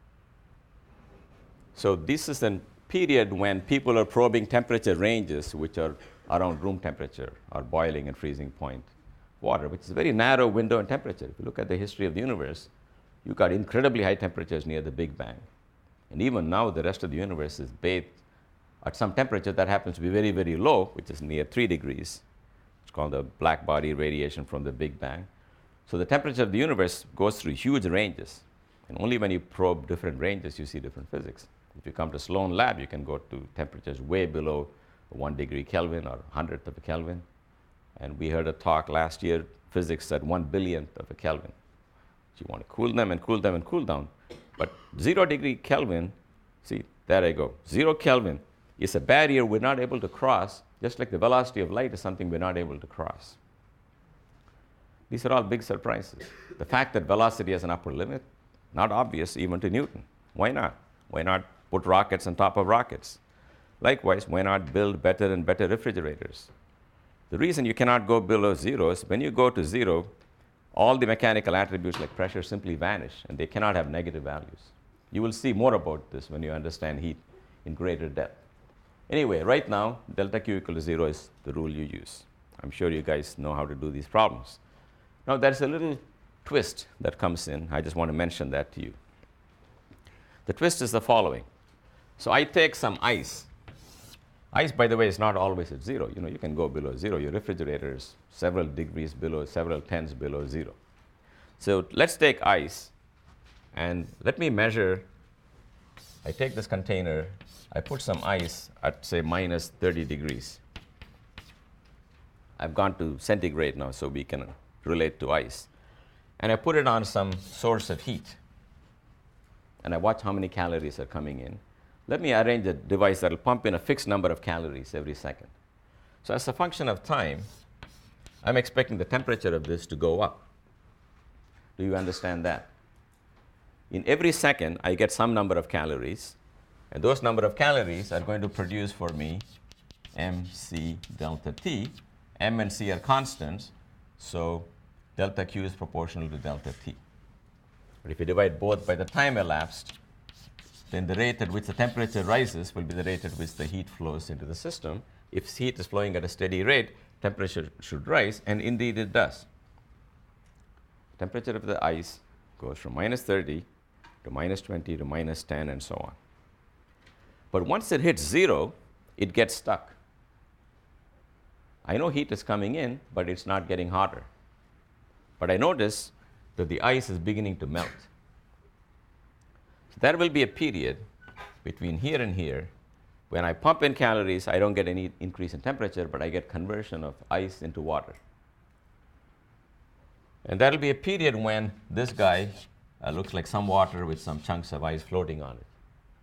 Speaker 1: So this is a period when people are probing temperature ranges which are around room temperature or boiling and freezing point water, which is a very narrow window in temperature. If you look at the history of the universe, you got incredibly high temperatures near the Big Bang. And even now, the rest of the universe is bathed at some temperature that happens to be very, very low, which is near three degrees. It's called the black body radiation from the Big Bang. So the temperature of the universe goes through huge ranges. And only when you probe different ranges, you see different physics. If you come to Sloan Lab, you can go to temperatures way below one degree Kelvin or hundredth of a Kelvin. And we heard a talk last year, physics at one billionth of a Kelvin. So you want to cool them and cool them and cool down. But zero degree Kelvin, see, there I go. Zero Kelvin is a barrier we're not able to cross, just like the velocity of light is something we're not able to cross. These are all big surprises. The fact that velocity has an upper limit, not obvious even to Newton. Why not? Why not put rockets on top of rockets? Likewise, why not build better and better refrigerators? The reason you cannot go below zero is when you go to zero, all the mechanical attributes like pressure simply vanish, and they cannot have negative values. You will see more about this when you understand heat in greater depth. Anyway, right now, delta Q equal to zero is the rule you use. I'm sure you guys know how to do these problems. Now, there's a little twist that comes in. I just want to mention that to you. The twist is the following. So I take some ice. Ice, by the way, is not always at zero. You know, you can go below zero. Your refrigerator is several degrees below, several tens below zero. So let's take ice, and let me measure. I take this container, I put some ice at, say, minus thirty degrees. I've gone to centigrade now, so we can relate to ice. And I put it on some source of heat. And I watch how many calories are coming in. Let me arrange a device that will pump in a fixed number of calories every second. So as a function of time, I'm expecting the temperature of this to go up. Do you understand that? In every second, I get some number of calories. And those number of calories are going to produce for me mc delta T. M and C are constants, so delta Q is proportional to delta T. But if you divide both by the time elapsed, then the rate at which the temperature rises will be the rate at which the heat flows into the system. If heat is flowing at a steady rate, temperature should rise, and indeed it does. Temperature of the ice goes from minus thirty to minus twenty to minus ten and so on. But once it hits zero, it gets stuck. I know heat is coming in, but it's not getting hotter. But I notice that the ice is beginning to melt. So there will be a period between here and here. When I pump in calories, I don't get any increase in temperature, but I get conversion of ice into water. And there will be a period when this guy uh, looks like some water with some chunks of ice floating on it.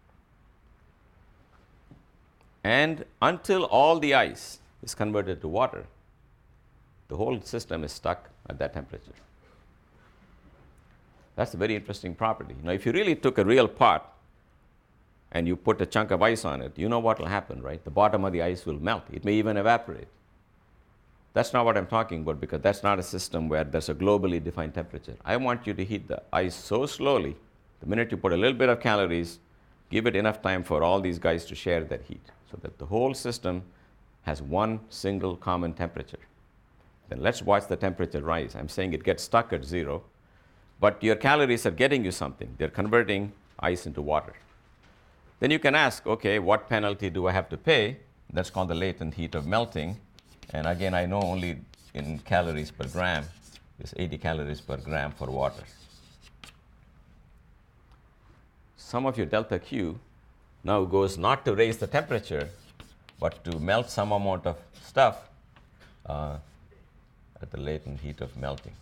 Speaker 1: And until all the ice is converted to water, the whole system is stuck at that temperature. That's a very interesting property. Now, if you really took a real pot and you put a chunk of ice on it, you know what will happen, right? The bottom of the ice will melt. It may even evaporate. That's not what I'm talking about, because that's not a system where there's a globally defined temperature. I want you to heat the ice so slowly, the minute you put a little bit of calories, give it enough time for all these guys to share that heat, so that the whole system has one single common temperature. Then let's watch the temperature rise. I'm saying it gets stuck at zero, but your calories are getting you something. They're converting ice into water. Then you can ask, okay, what penalty do I have to pay? That's called the latent heat of melting. And again, I know only in calories per gram, it's eighty calories per gram for water. Some of your delta Q now goes not to raise the temperature, but to melt some amount of stuff uh, at the latent heat of melting.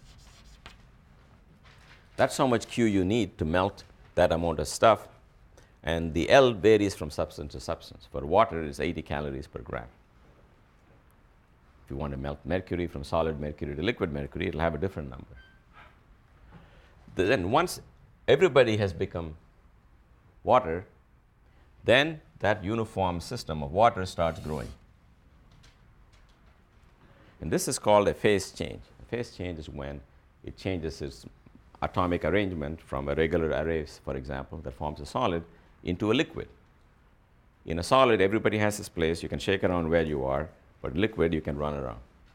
Speaker 1: That's how much Q you need to melt that amount of stuff. And the L varies from substance to substance. For water, it's eighty calories per gram. If you want to melt mercury from solid mercury to liquid mercury, it'll have a different number. Then once everybody has become water, then that uniform system of water starts growing. And this is called a phase change. A phase change is when it changes its atomic arrangement from a regular array, for example, that forms a solid, into a liquid. In a solid, everybody has its place. You can shake around where you are, but liquid, you can run around.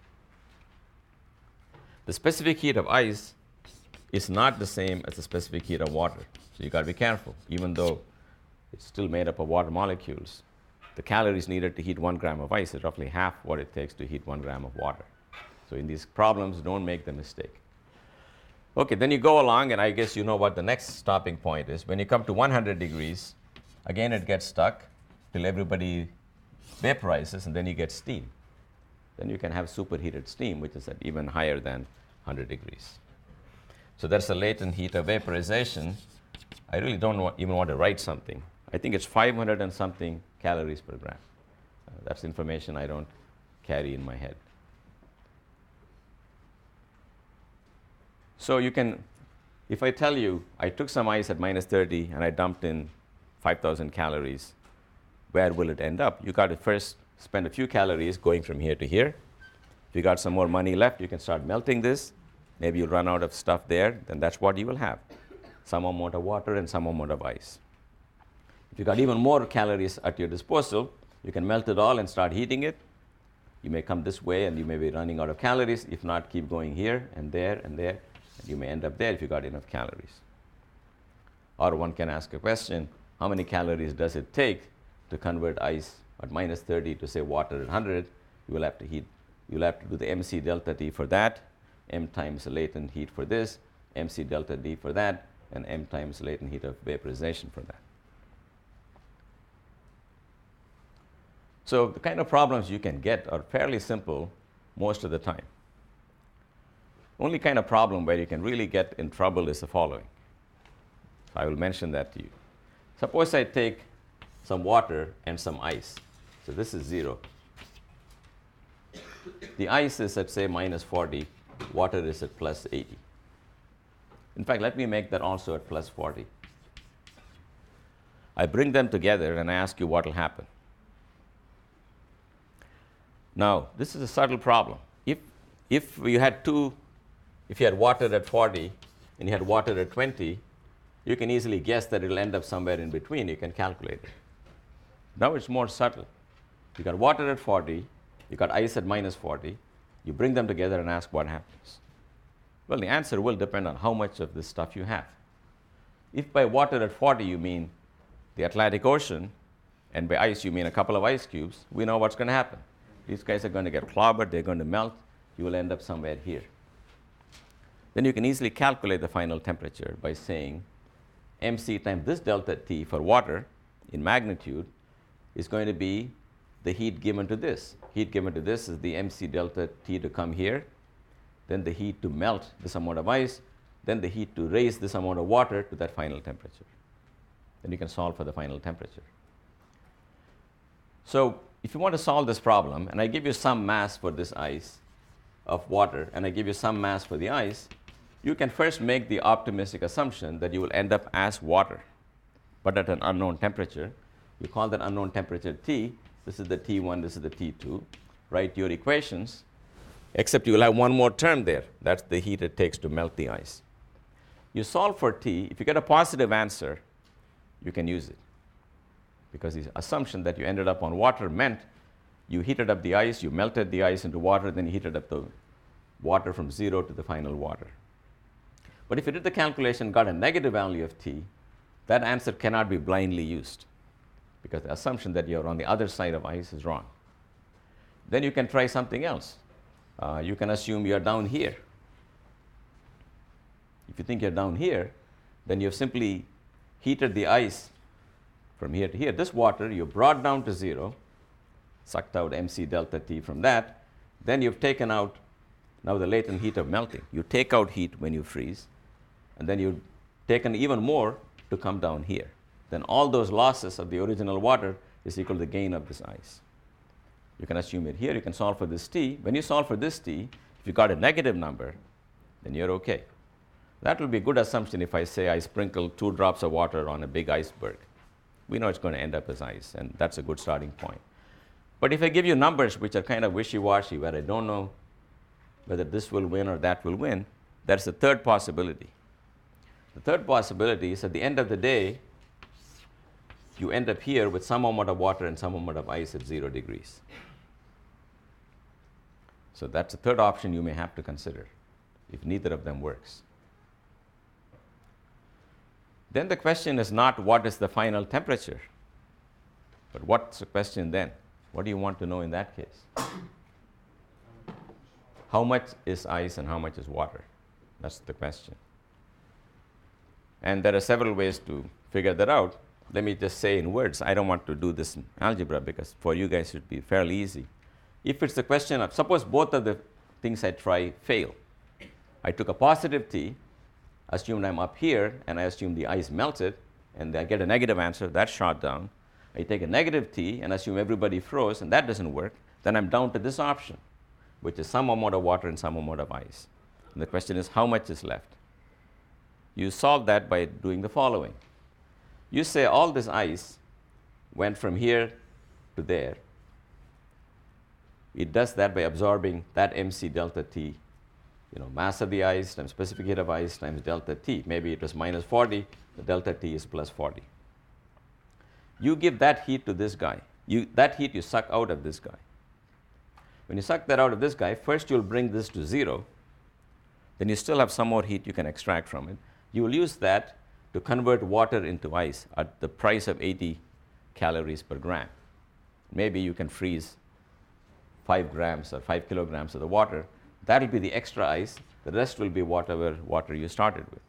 Speaker 1: The specific heat of ice is not the same as the specific heat of water. So you got to be careful. Even though it's still made up of water molecules, the calories needed to heat one gram of ice is roughly half what it takes to heat one gram of water. So in these problems, don't make the mistake. Okay, then you go along, and I guess you know what the next stopping point is. When you come to one hundred degrees, again it gets stuck till everybody vaporizes, and then you get steam. Then you can have superheated steam, which is at even higher than one hundred degrees. So there's a latent heat of vaporization. I really don't want, even want to write something. I think it's five hundred and something calories per gram. Uh, that's information I don't carry in my head. So you can, if I tell you I took some ice at minus thirty and I dumped in five thousand calories, where will it end up? You got to first spend a few calories going from here to here. If you got some more money left, you can start melting this. Maybe you'll run out of stuff there, then that's what you will have. Some amount of water and some amount of ice. If you got even more calories at your disposal, you can melt it all and start heating it. You may come this way and you may be running out of calories. If not, keep going here and there and there. And you may end up there if you got enough calories. Or one can ask a question, how many calories does it take to convert ice at minus thirty to say water at one hundred? You will have to heat, you'll have to do the mc delta T for that, m times the latent heat for this, mc delta D for that, and m times latent heat of vaporization for that. So the kind of problems you can get are fairly simple most of the time. Only kind of problem where you can really get in trouble is the following. So I will mention that to you. Suppose I take some water and some ice. So this is zero. The ice is at, say, minus forty. Water is at plus eighty. In fact, let me make that also at plus forty. I bring them together and I ask you what will happen. Now, this is a subtle problem. If, if you had two, if you had water at forty and you had water at twenty, you can easily guess that it will end up somewhere in between. You can calculate it. Now it's more subtle. You got water at forty, you got ice at minus forty, you bring them together and ask what happens. Well, the answer will depend on how much of this stuff you have. If by water at forty you mean the Atlantic Ocean, and by ice you mean a couple of ice cubes, we know what's going to happen. These guys are going to get clobbered, they're going to melt, you will end up somewhere here. then you can easily calculate the final temperature by saying mc times this delta T for water in magnitude is going to be the heat given to this. Heat given to this is the mc delta T to come here, then the heat to melt this amount of ice, then the heat to raise this amount of water to that final temperature. Then you can solve for the final temperature. So if you want to solve this problem, and I give you some mass for this ice of water, and I give you some mass for the ice, you can first make the optimistic assumption that you will end up as water, but at an unknown temperature. You call that unknown temperature T. This is the T one, this is the T two. Write your equations, except you will have one more term there. That's the heat it takes to melt the ice. You solve for T. If you get a positive answer, you can use it, because the assumption that you ended up on water meant you heated up the ice, you melted the ice into water, then you heated up the water from zero to the final water. But if you did the calculation, got a negative value of T, that answer cannot be blindly used, because the assumption that you're on the other side of ice is wrong. Then you can try something else. Uh, you can assume you're down here. If you think you're down here, then you've simply heated the ice from here to here. This water you brought down to zero, sucked out mc delta T from that. Then you've taken out now the latent heat of melting. You take out heat when you freeze, and then you've taken even more to come down here. Then all those losses of the original water is equal to the gain of this ice. You can assume it here. You can solve for this T. When you solve for this T, if you got a negative number, then you're okay. That will be a good assumption if I say I sprinkle two drops of water on a big iceberg. We know it's going to end up as ice, and that's a good starting point. But if I give you numbers which are kind of wishy-washy, where I don't know whether this will win or that will win, that's the third possibility. The third possibility is at the end of the day, you end up here with some amount of water and some amount of ice at zero degrees. So that's the third option you may have to consider if neither of them works. Then the question is not what is the final temperature, but what's the question then? What do you want to know in that case? How much is ice and how much is water? That's the question. And there are several ways to figure that out. Let me just say in words. I don't want to do this in algebra because for you guys it would be fairly easy. If it's the question of, suppose both of the things I try fail. I took a positive T, assumed I'm up here, and I assume the ice melted, and I get a negative answer, that's shot down. I take a negative T and assume everybody froze, and that doesn't work. Then I'm down to this option, which is some amount of water and some amount of ice. And the question is, how much is left? You solve that by doing the following. You say all this ice went from here to there. It does that by absorbing that mc delta T, you know, mass of the ice times specific heat of ice times delta T. Maybe it was minus forty, the delta T is plus forty. You give that heat to this guy. You, that heat you suck out of this guy. When you suck that out of this guy, first you'll bring this to zero. Then you still have some more heat you can extract from it. You will use that to convert water into ice at the price of eighty calories per gram. Maybe you can freeze five grams or five kilograms of the water. That will be the extra ice. The rest will be whatever water you started with.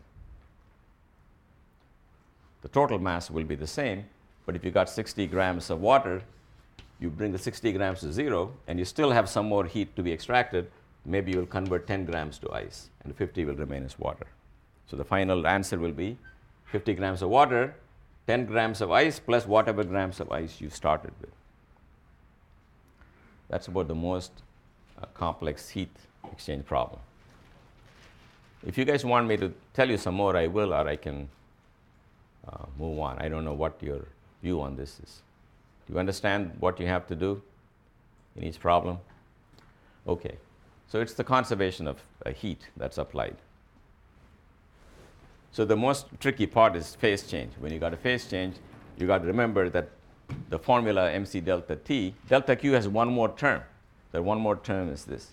Speaker 1: The total mass will be the same, but if you got sixty grams of water, you bring the sixty grams to zero, and you still have some more heat to be extracted. Maybe you will convert ten grams to ice, and fifty will remain as water. So the final answer will be fifty grams of water, ten grams of ice, plus whatever grams of ice you started with. That's about the most uh, complex heat exchange problem. If you guys want me to tell you some more, I will, or I can uh, move on. I don't know what your view on this is. Do you understand what you have to do in each problem? Okay. So it's the conservation of uh, heat that's applied. So the most tricky part is phase change. When you got a phase change, you got to remember that the formula mc delta T, delta Q has one more term. That one more term is this.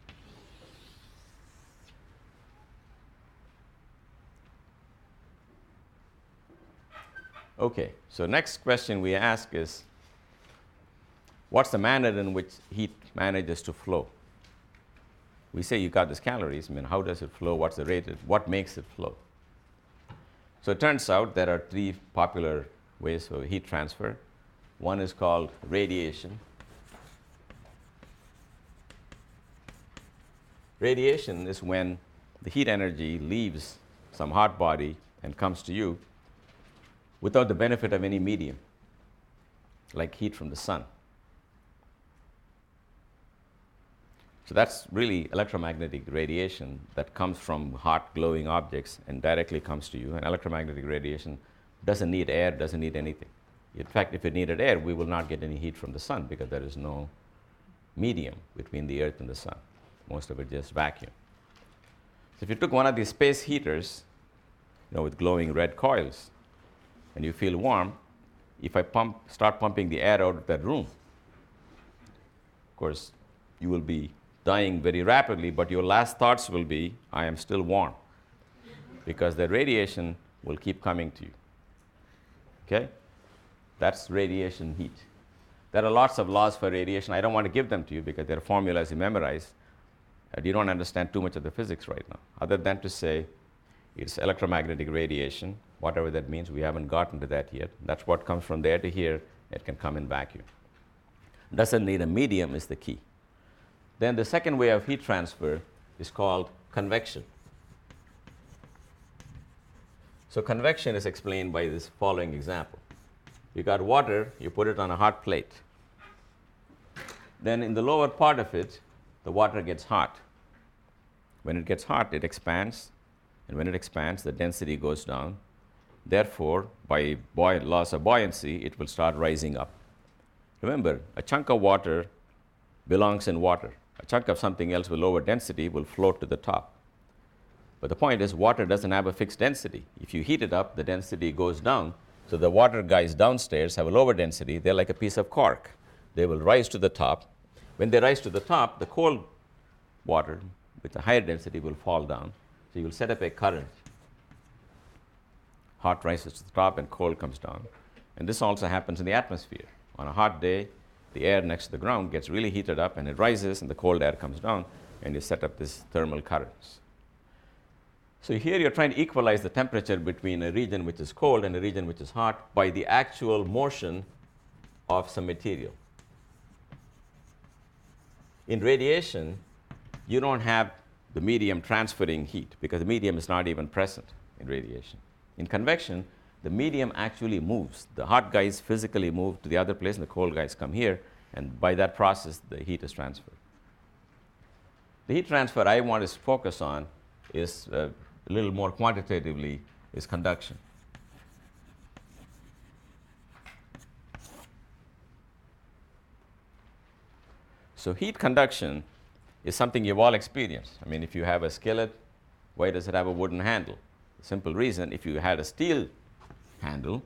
Speaker 1: Okay, so next question we ask is, what's the manner in which heat manages to flow? We say you got these calories. I mean, how does it flow? What's the rate? What makes it flow? So it turns out there are three popular ways of heat transfer. One is called radiation. Radiation is when the heat energy leaves some hot body and comes to you without the benefit of any medium, like heat from the sun. So that's really electromagnetic radiation that comes from hot glowing objects and directly comes to you. And electromagnetic radiation doesn't need air, doesn't need anything. In fact, if it needed air, we will not get any heat from the sun because there is no medium between the earth and the sun. Most of it just vacuum. So if you took one of these space heaters, you know, with glowing red coils, and you feel warm, if I pump, start pumping the air out of that room, of course, you will be dying very rapidly, but your last thoughts will be, I am still warm, because the radiation will keep coming to you. Okay? That's radiation heat. There are lots of laws for radiation. I don't want to give them to you because they're formulas you memorize. And you don't understand too much of the physics right now, other than to say it's electromagnetic radiation, whatever that means. We haven't gotten to that yet. That's what comes from there to here. It can come in vacuum. Doesn't need a medium is the key. Then the second way of heat transfer is called convection. So convection is explained by this following example. You got water, you put it on a hot plate. Then in the lower part of it, the water gets hot. When it gets hot, it expands. And when it expands, the density goes down. Therefore, by buoy- loss of buoyancy, it will start rising up. Remember, a chunk of water belongs in water. A chunk of something else with lower density will float to the top. But the point is, water doesn't have a fixed density. If you heat it up, the density goes down. So the water guys downstairs have a lower density. They're like a piece of cork. They will rise to the top. When they rise to the top, the cold water with a higher density will fall down. So you will set up a current. Hot rises to the top and cold comes down. And this also happens in the atmosphere. On a hot day, the air next to the ground gets really heated up and it rises and the cold air comes down and you set up these thermal currents. So here you're trying to equalize the temperature between a region which is cold and a region which is hot by the actual motion of some material. In radiation, you don't have the medium transferring heat because the medium is not even present in radiation. In convection, the medium actually moves. The hot guys physically move to the other place and the cold guys come here, and by that process, the heat is transferred. The heat transfer I want to focus on is uh, a little more quantitatively is conduction. So heat conduction is something you've all experienced. I mean, if you have a skillet, why does it have a wooden handle? The simple reason, if you had a steel handle,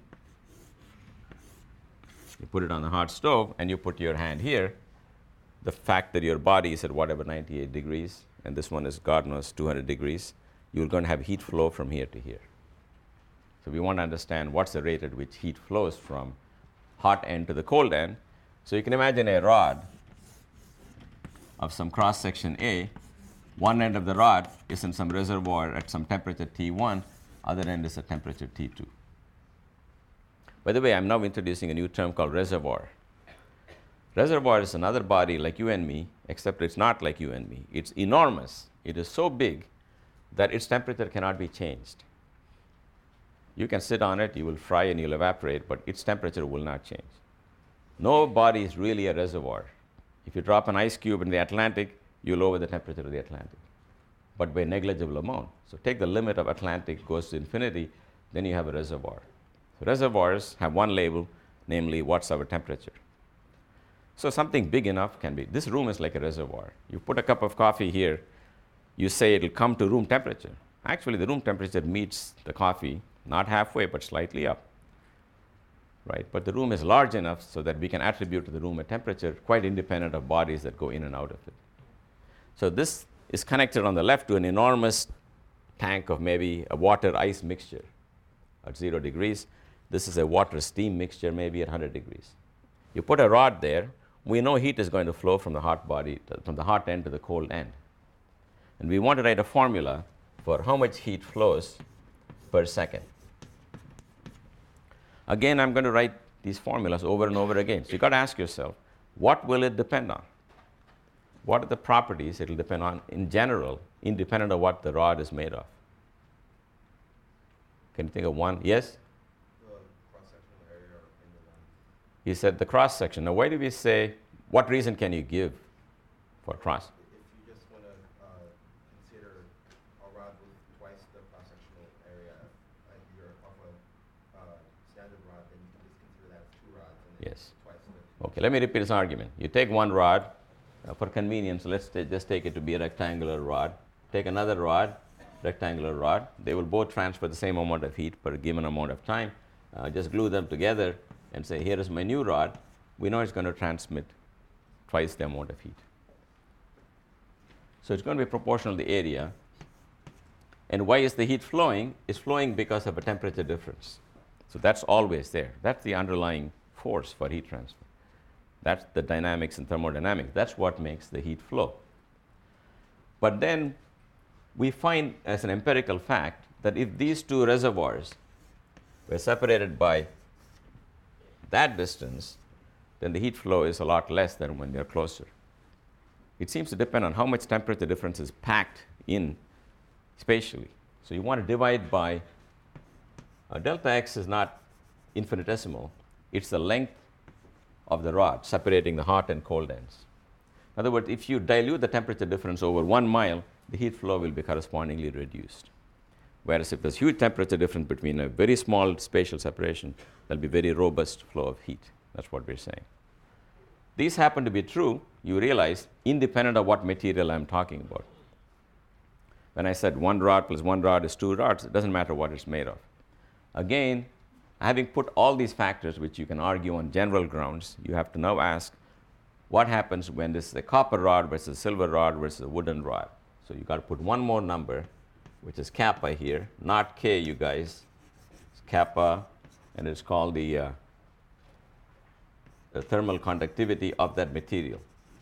Speaker 1: you put it on the hot stove and you put your hand here, the fact that your body is at whatever ninety-eight degrees, and this one is God knows two hundred degrees, you're going to have heat flow from here to here. So we want to understand what's the rate at which heat flows from hot end to the cold end. So you can imagine a rod of some cross section A. One end of the rod is in some reservoir at some temperature T one, other end is at temperature T two. By the way, I'm now introducing a new term called reservoir. Reservoir is another body like you and me, except it's not like you and me. It's enormous. It is so big that its temperature cannot be changed. You can sit on it, you will fry and you'll evaporate, but its temperature will not change. No body is really a reservoir. If you drop an ice cube in the Atlantic, you lower the temperature of the Atlantic, but by a negligible amount. So take the limit of Atlantic goes to infinity, then you have a reservoir. So reservoirs have one label, namely what's our temperature. So something big enough can be, this room is like a reservoir. You put a cup of coffee here, you say it'll come to room temperature. Actually, the room temperature meets the coffee, not halfway, but slightly up. Right? But the room is large enough so that we can attribute to the room a temperature quite independent of bodies that go in and out of it. So this is connected on the left to an enormous tank of maybe a water-ice mixture at zero degrees. This is a water-steam mixture maybe at one hundred degrees. You put a rod there, we know heat is going to flow from the hot body, to, from the hot end to the cold end. And we want to write a formula for how much heat flows per second. Again, I'm going to write these formulas over and over again. So you've got to ask yourself, what will it depend on? What are the properties it will depend on in general, independent of what the rod is made of? Can you think of one? Yes?
Speaker 4: The cross-sectional area in the lens.
Speaker 1: You said the cross-section. Now, why do we say, what reason can you give for cross?
Speaker 4: If you just want to uh, consider a rod with twice the cross-sectional area, like you're off a uh, standard rod, then you can just consider that as two rods and then
Speaker 1: Yes.
Speaker 4: twice the.
Speaker 1: Okay, let me repeat this argument. You take one rod, uh, for convenience, let's ta- just take it to be a rectangular rod. Take another rod, rectangular rod. They will both transfer the same amount of heat per given amount of time. Uh, just glue them together and say, here is my new rod. We know it's going to transmit twice the amount of heat. So it's going to be proportional to the area. And why is the heat flowing? It's flowing because of a temperature difference. So that's always there. That's the underlying force for heat transfer. That's the dynamics and thermodynamics. That's what makes the heat flow. But then we find as an empirical fact that if these two reservoirs were separated by that distance, then the heat flow is a lot less than when they're closer. It seems to depend on how much temperature difference is packed in spatially. So you want to divide by, uh, delta X is not infinitesimal. It's the length of the rod separating the hot and cold ends. In other words, if you dilute the temperature difference over one mile, the heat flow will be correspondingly reduced. Whereas if there's huge temperature difference between a very small spatial separation, there'll be very robust flow of heat. That's what we're saying. These happen to be true, you realize, independent of what material I'm talking about. When I said one rod plus one rod is two rods, it doesn't matter what it's made of. Again, having put all these factors, which you can argue on general grounds, you have to now ask, what happens when this is a copper rod versus a silver rod versus a wooden rod? So you've got to put one more number, which is kappa here, not K, you guys. It's kappa, and it's called the, uh, the thermal conductivity of that material.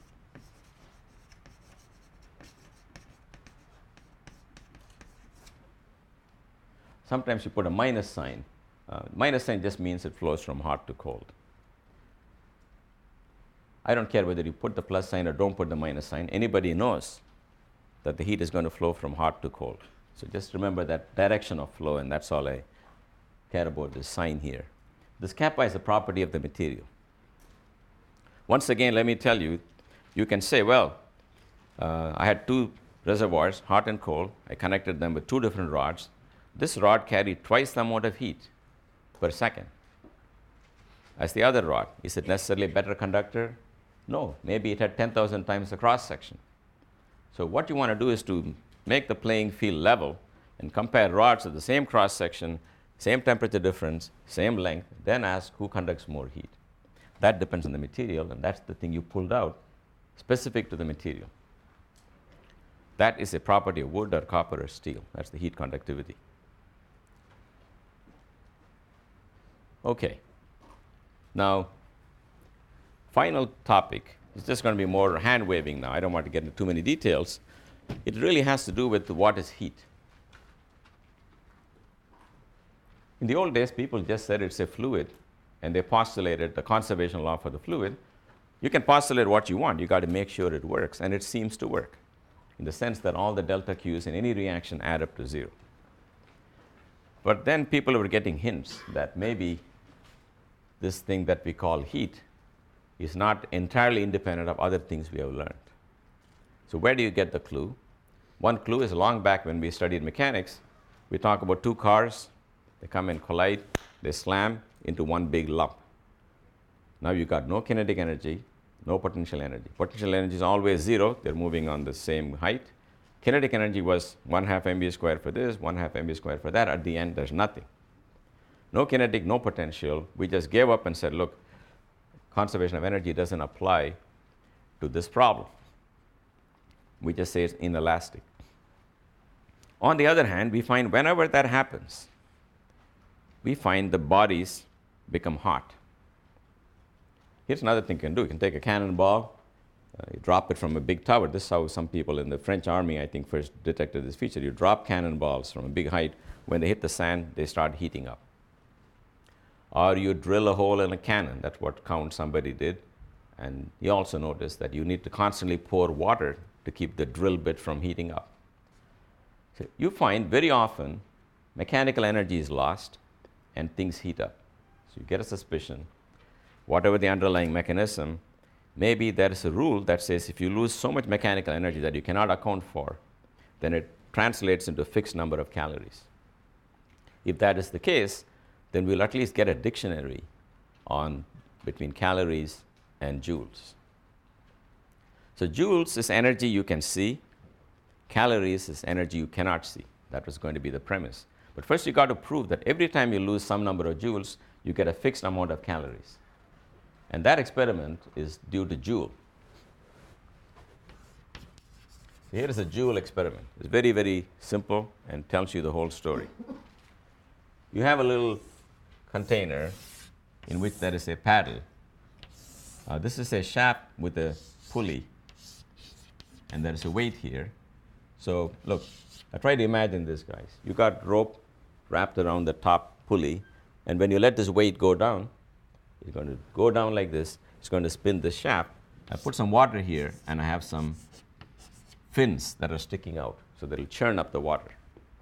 Speaker 1: Sometimes you put a minus sign. Uh, minus sign just means it flows from hot to cold. I don't care whether you put the plus sign or don't put the minus sign. Anybody knows that the heat is going to flow from hot to cold. So just remember that direction of flow, and that's all I care about, this sign here. This kappa is a property of the material. Once again, let me tell you, you can say, well, uh, I had two reservoirs, hot and cold. I connected them with two different rods. This rod carried twice the amount of heat per second as the other rod. Is it necessarily a better conductor? No. Maybe it had ten thousand times the cross section. So what you want to do is to make the playing field level and compare rods of the same cross section, same temperature difference, same length, then ask who conducts more heat. That depends on the material, and that's the thing you pulled out specific to the material. That is a property of wood or copper or steel. That's the heat conductivity. Okay. Now, final topic. It's just going to be more hand waving now. I don't want to get into too many details. It really has to do with what is heat. In the old days, people just said it's a fluid, and they postulated the conservation law for the fluid. You can postulate what you want. You got to make sure it works, and it seems to work in the sense that all the delta Q's in any reaction add up to zero. But then people were getting hints that maybe this thing that we call heat is not entirely independent of other things we have learned. So where do you get the clue? One clue is long back when we studied mechanics, we talk about two cars, they come and collide, they slam into one big lump. Now you got no kinetic energy, no potential energy. Potential energy is always zero, they're moving on the same height. Kinetic energy was one half mv squared for this, one half mv squared for that. At the end, there's nothing. No kinetic, no potential. We just gave up and said, look, conservation of energy doesn't apply to this problem. We just say it's inelastic. On the other hand, we find whenever that happens, we find the bodies become hot. Here's another thing you can do. You can take a cannonball, Uh, you drop it from a big tower. This is how some people in the French army, I think, first detected this feature. You drop cannonballs from a big height. When they hit the sand, they start heating up. Or you drill a hole in a cannon. That's what Count somebody did. And he also noticed that you need to constantly pour water to keep the drill bit from heating up. So you find very often mechanical energy is lost and things heat up. So you get a suspicion, whatever the underlying mechanism, maybe there is a rule that says if you lose so much mechanical energy that you cannot account for, then it translates into a fixed number of calories. If that is the case, then we'll at least get a dictionary on between calories and joules. So joules is energy you can see. Calories is energy you cannot see. That was going to be the premise. But first you got to prove that every time you lose some number of joules, you get a fixed amount of calories. And that experiment is due to Joule. Here is a Joule experiment. It's very, very simple and tells you the whole story. You have a little container in which there is a paddle. Uh, this is a shaft with a pulley, and there is a weight here. So look, I try to imagine this, guys. You got rope wrapped around the top pulley, and when you let this weight go down, it's going to go down like this. It's going to spin the shaft. I put some water here, and I have some fins that are sticking out, so that will churn up the water.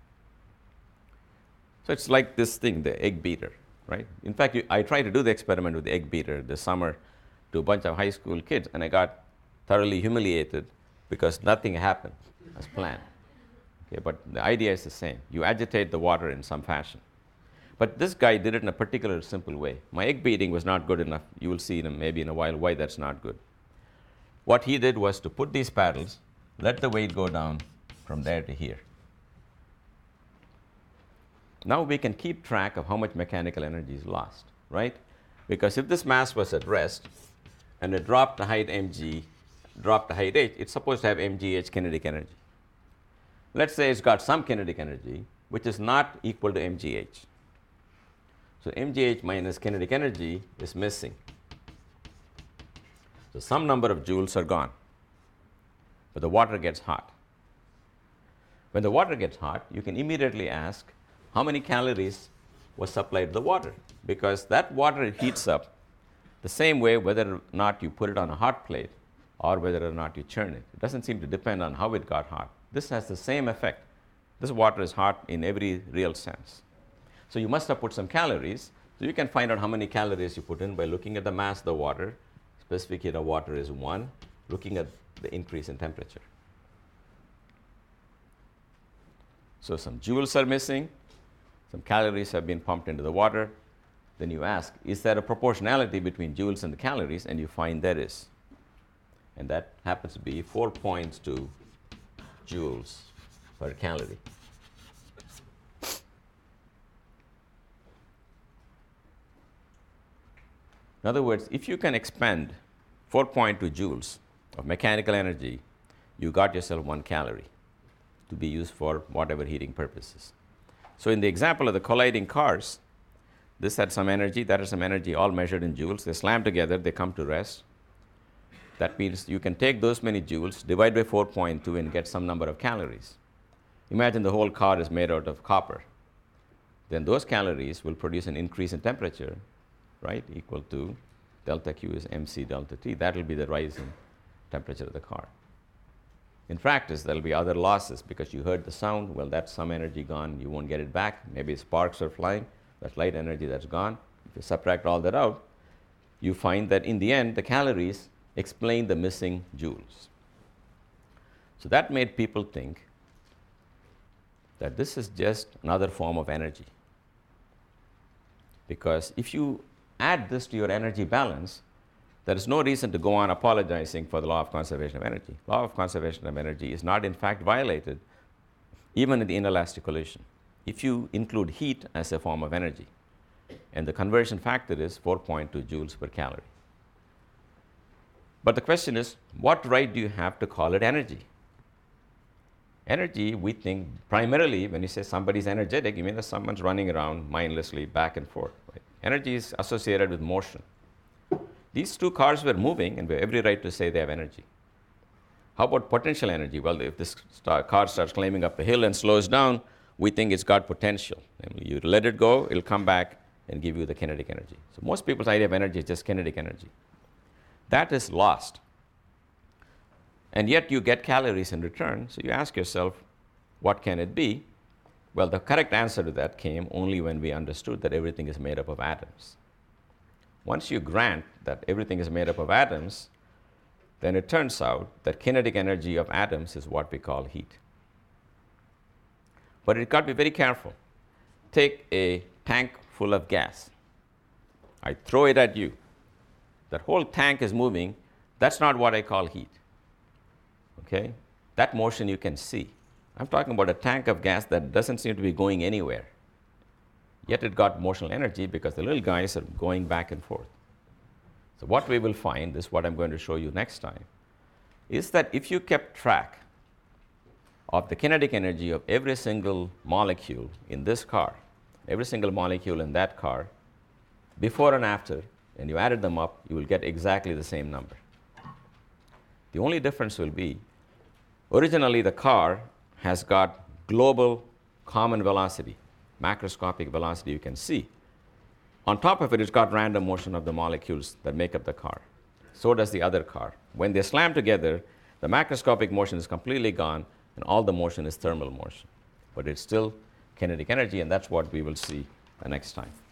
Speaker 1: So it's like this thing, the egg beater, right? In fact, you, I tried to do the experiment with the egg beater this summer to a bunch of high school kids, and I got thoroughly humiliated because nothing happened as planned. Okay, but the idea is the same. You agitate the water in some fashion. But this guy did it in a particular simple way. My egg beating was not good enough. You will see in a, maybe in a while why that's not good. What he did was to put these paddles, let the weight go down from there to here. Now we can keep track of how much mechanical energy is lost, right? Because if this mass was at rest and it dropped to height mg, dropped to height h, it's supposed to have mgh kinetic energy. Let's say it's got some kinetic energy, which is not equal to mgh. So mgh minus kinetic energy is missing. So some number of joules are gone, but the water gets hot. When the water gets hot, you can immediately ask how many calories was supplied to the water, because that water heats up the same way whether or not you put it on a hot plate or whether or not you churn it. It doesn't seem to depend on how it got hot. This has the same effect. This water is hot in every real sense. So you must have put some calories. So you can find out how many calories you put in by looking at the mass of the water. Specific heat of water is one, looking at the increase in temperature. So some joules are missing, some calories have been pumped into the water. Then you ask, is there a proportionality between joules and the calories? And you find there is. And that happens to be four point two joules per calorie. In other words, if you can expend four point two joules of mechanical energy, you got yourself one calorie to be used for whatever heating purposes. So in the example of the colliding cars, this had some energy, that is some energy, all measured in joules. They slam together, they come to rest. That means you can take those many joules, divide by four point two, and get some number of calories. Imagine the whole car is made out of copper. Then those calories will produce an increase in temperature, right, equal to delta Q is mc delta T. That will be the rise in temperature of the car. In practice, there will be other losses because you heard the sound. Well, that's some energy gone. You won't get it back. Maybe sparks are flying. That's light energy that's gone. If you subtract all that out, you find that in the end, the calories explain the missing joules. So that made people think that this is just another form of energy. Because if you add this to your energy balance, there is no reason to go on apologizing for the law of conservation of energy. Law of conservation of energy is not in fact violated even in the inelastic collision if you include heat as a form of energy. And the conversion factor is four point two joules per calorie. But the question is, what right do you have to call it energy? Energy, we think, primarily, when you say somebody's energetic, you mean that someone's running around mindlessly back and forth. Right? Energy is associated with motion. These two cars were moving, and we have every right to say they have energy. How about potential energy? Well, if this star, car starts climbing up a hill and slows down, we think it's got potential. And you let it go, it'll come back and give you the kinetic energy. So most people's idea of energy is just kinetic energy. That is lost. And yet you get calories in return, so you ask yourself, what can it be? Well, the correct answer to that came only when we understood that everything is made up of atoms. Once you grant that everything is made up of atoms, then it turns out that kinetic energy of atoms is what we call heat. But you've got to be very careful. Take a tank full of gas. I throw it at you. That whole tank is moving. That's not what I call heat. Okay? That motion you can see. I'm talking about a tank of gas that doesn't seem to be going anywhere. Yet it got motional energy because the little guys are going back and forth. So what we will find, this is what I'm going to show you next time, is that if you kept track of the kinetic energy of every single molecule in this car, every single molecule in that car, before and after, and you added them up, you will get exactly the same number. The only difference will be, originally the car has got global common velocity, macroscopic velocity you can see. On top of it, it's got random motion of the molecules that make up the car. So does the other car. When they slam together, the macroscopic motion is completely gone, and all the motion is thermal motion. But it's still kinetic energy, and that's what we will see the next time.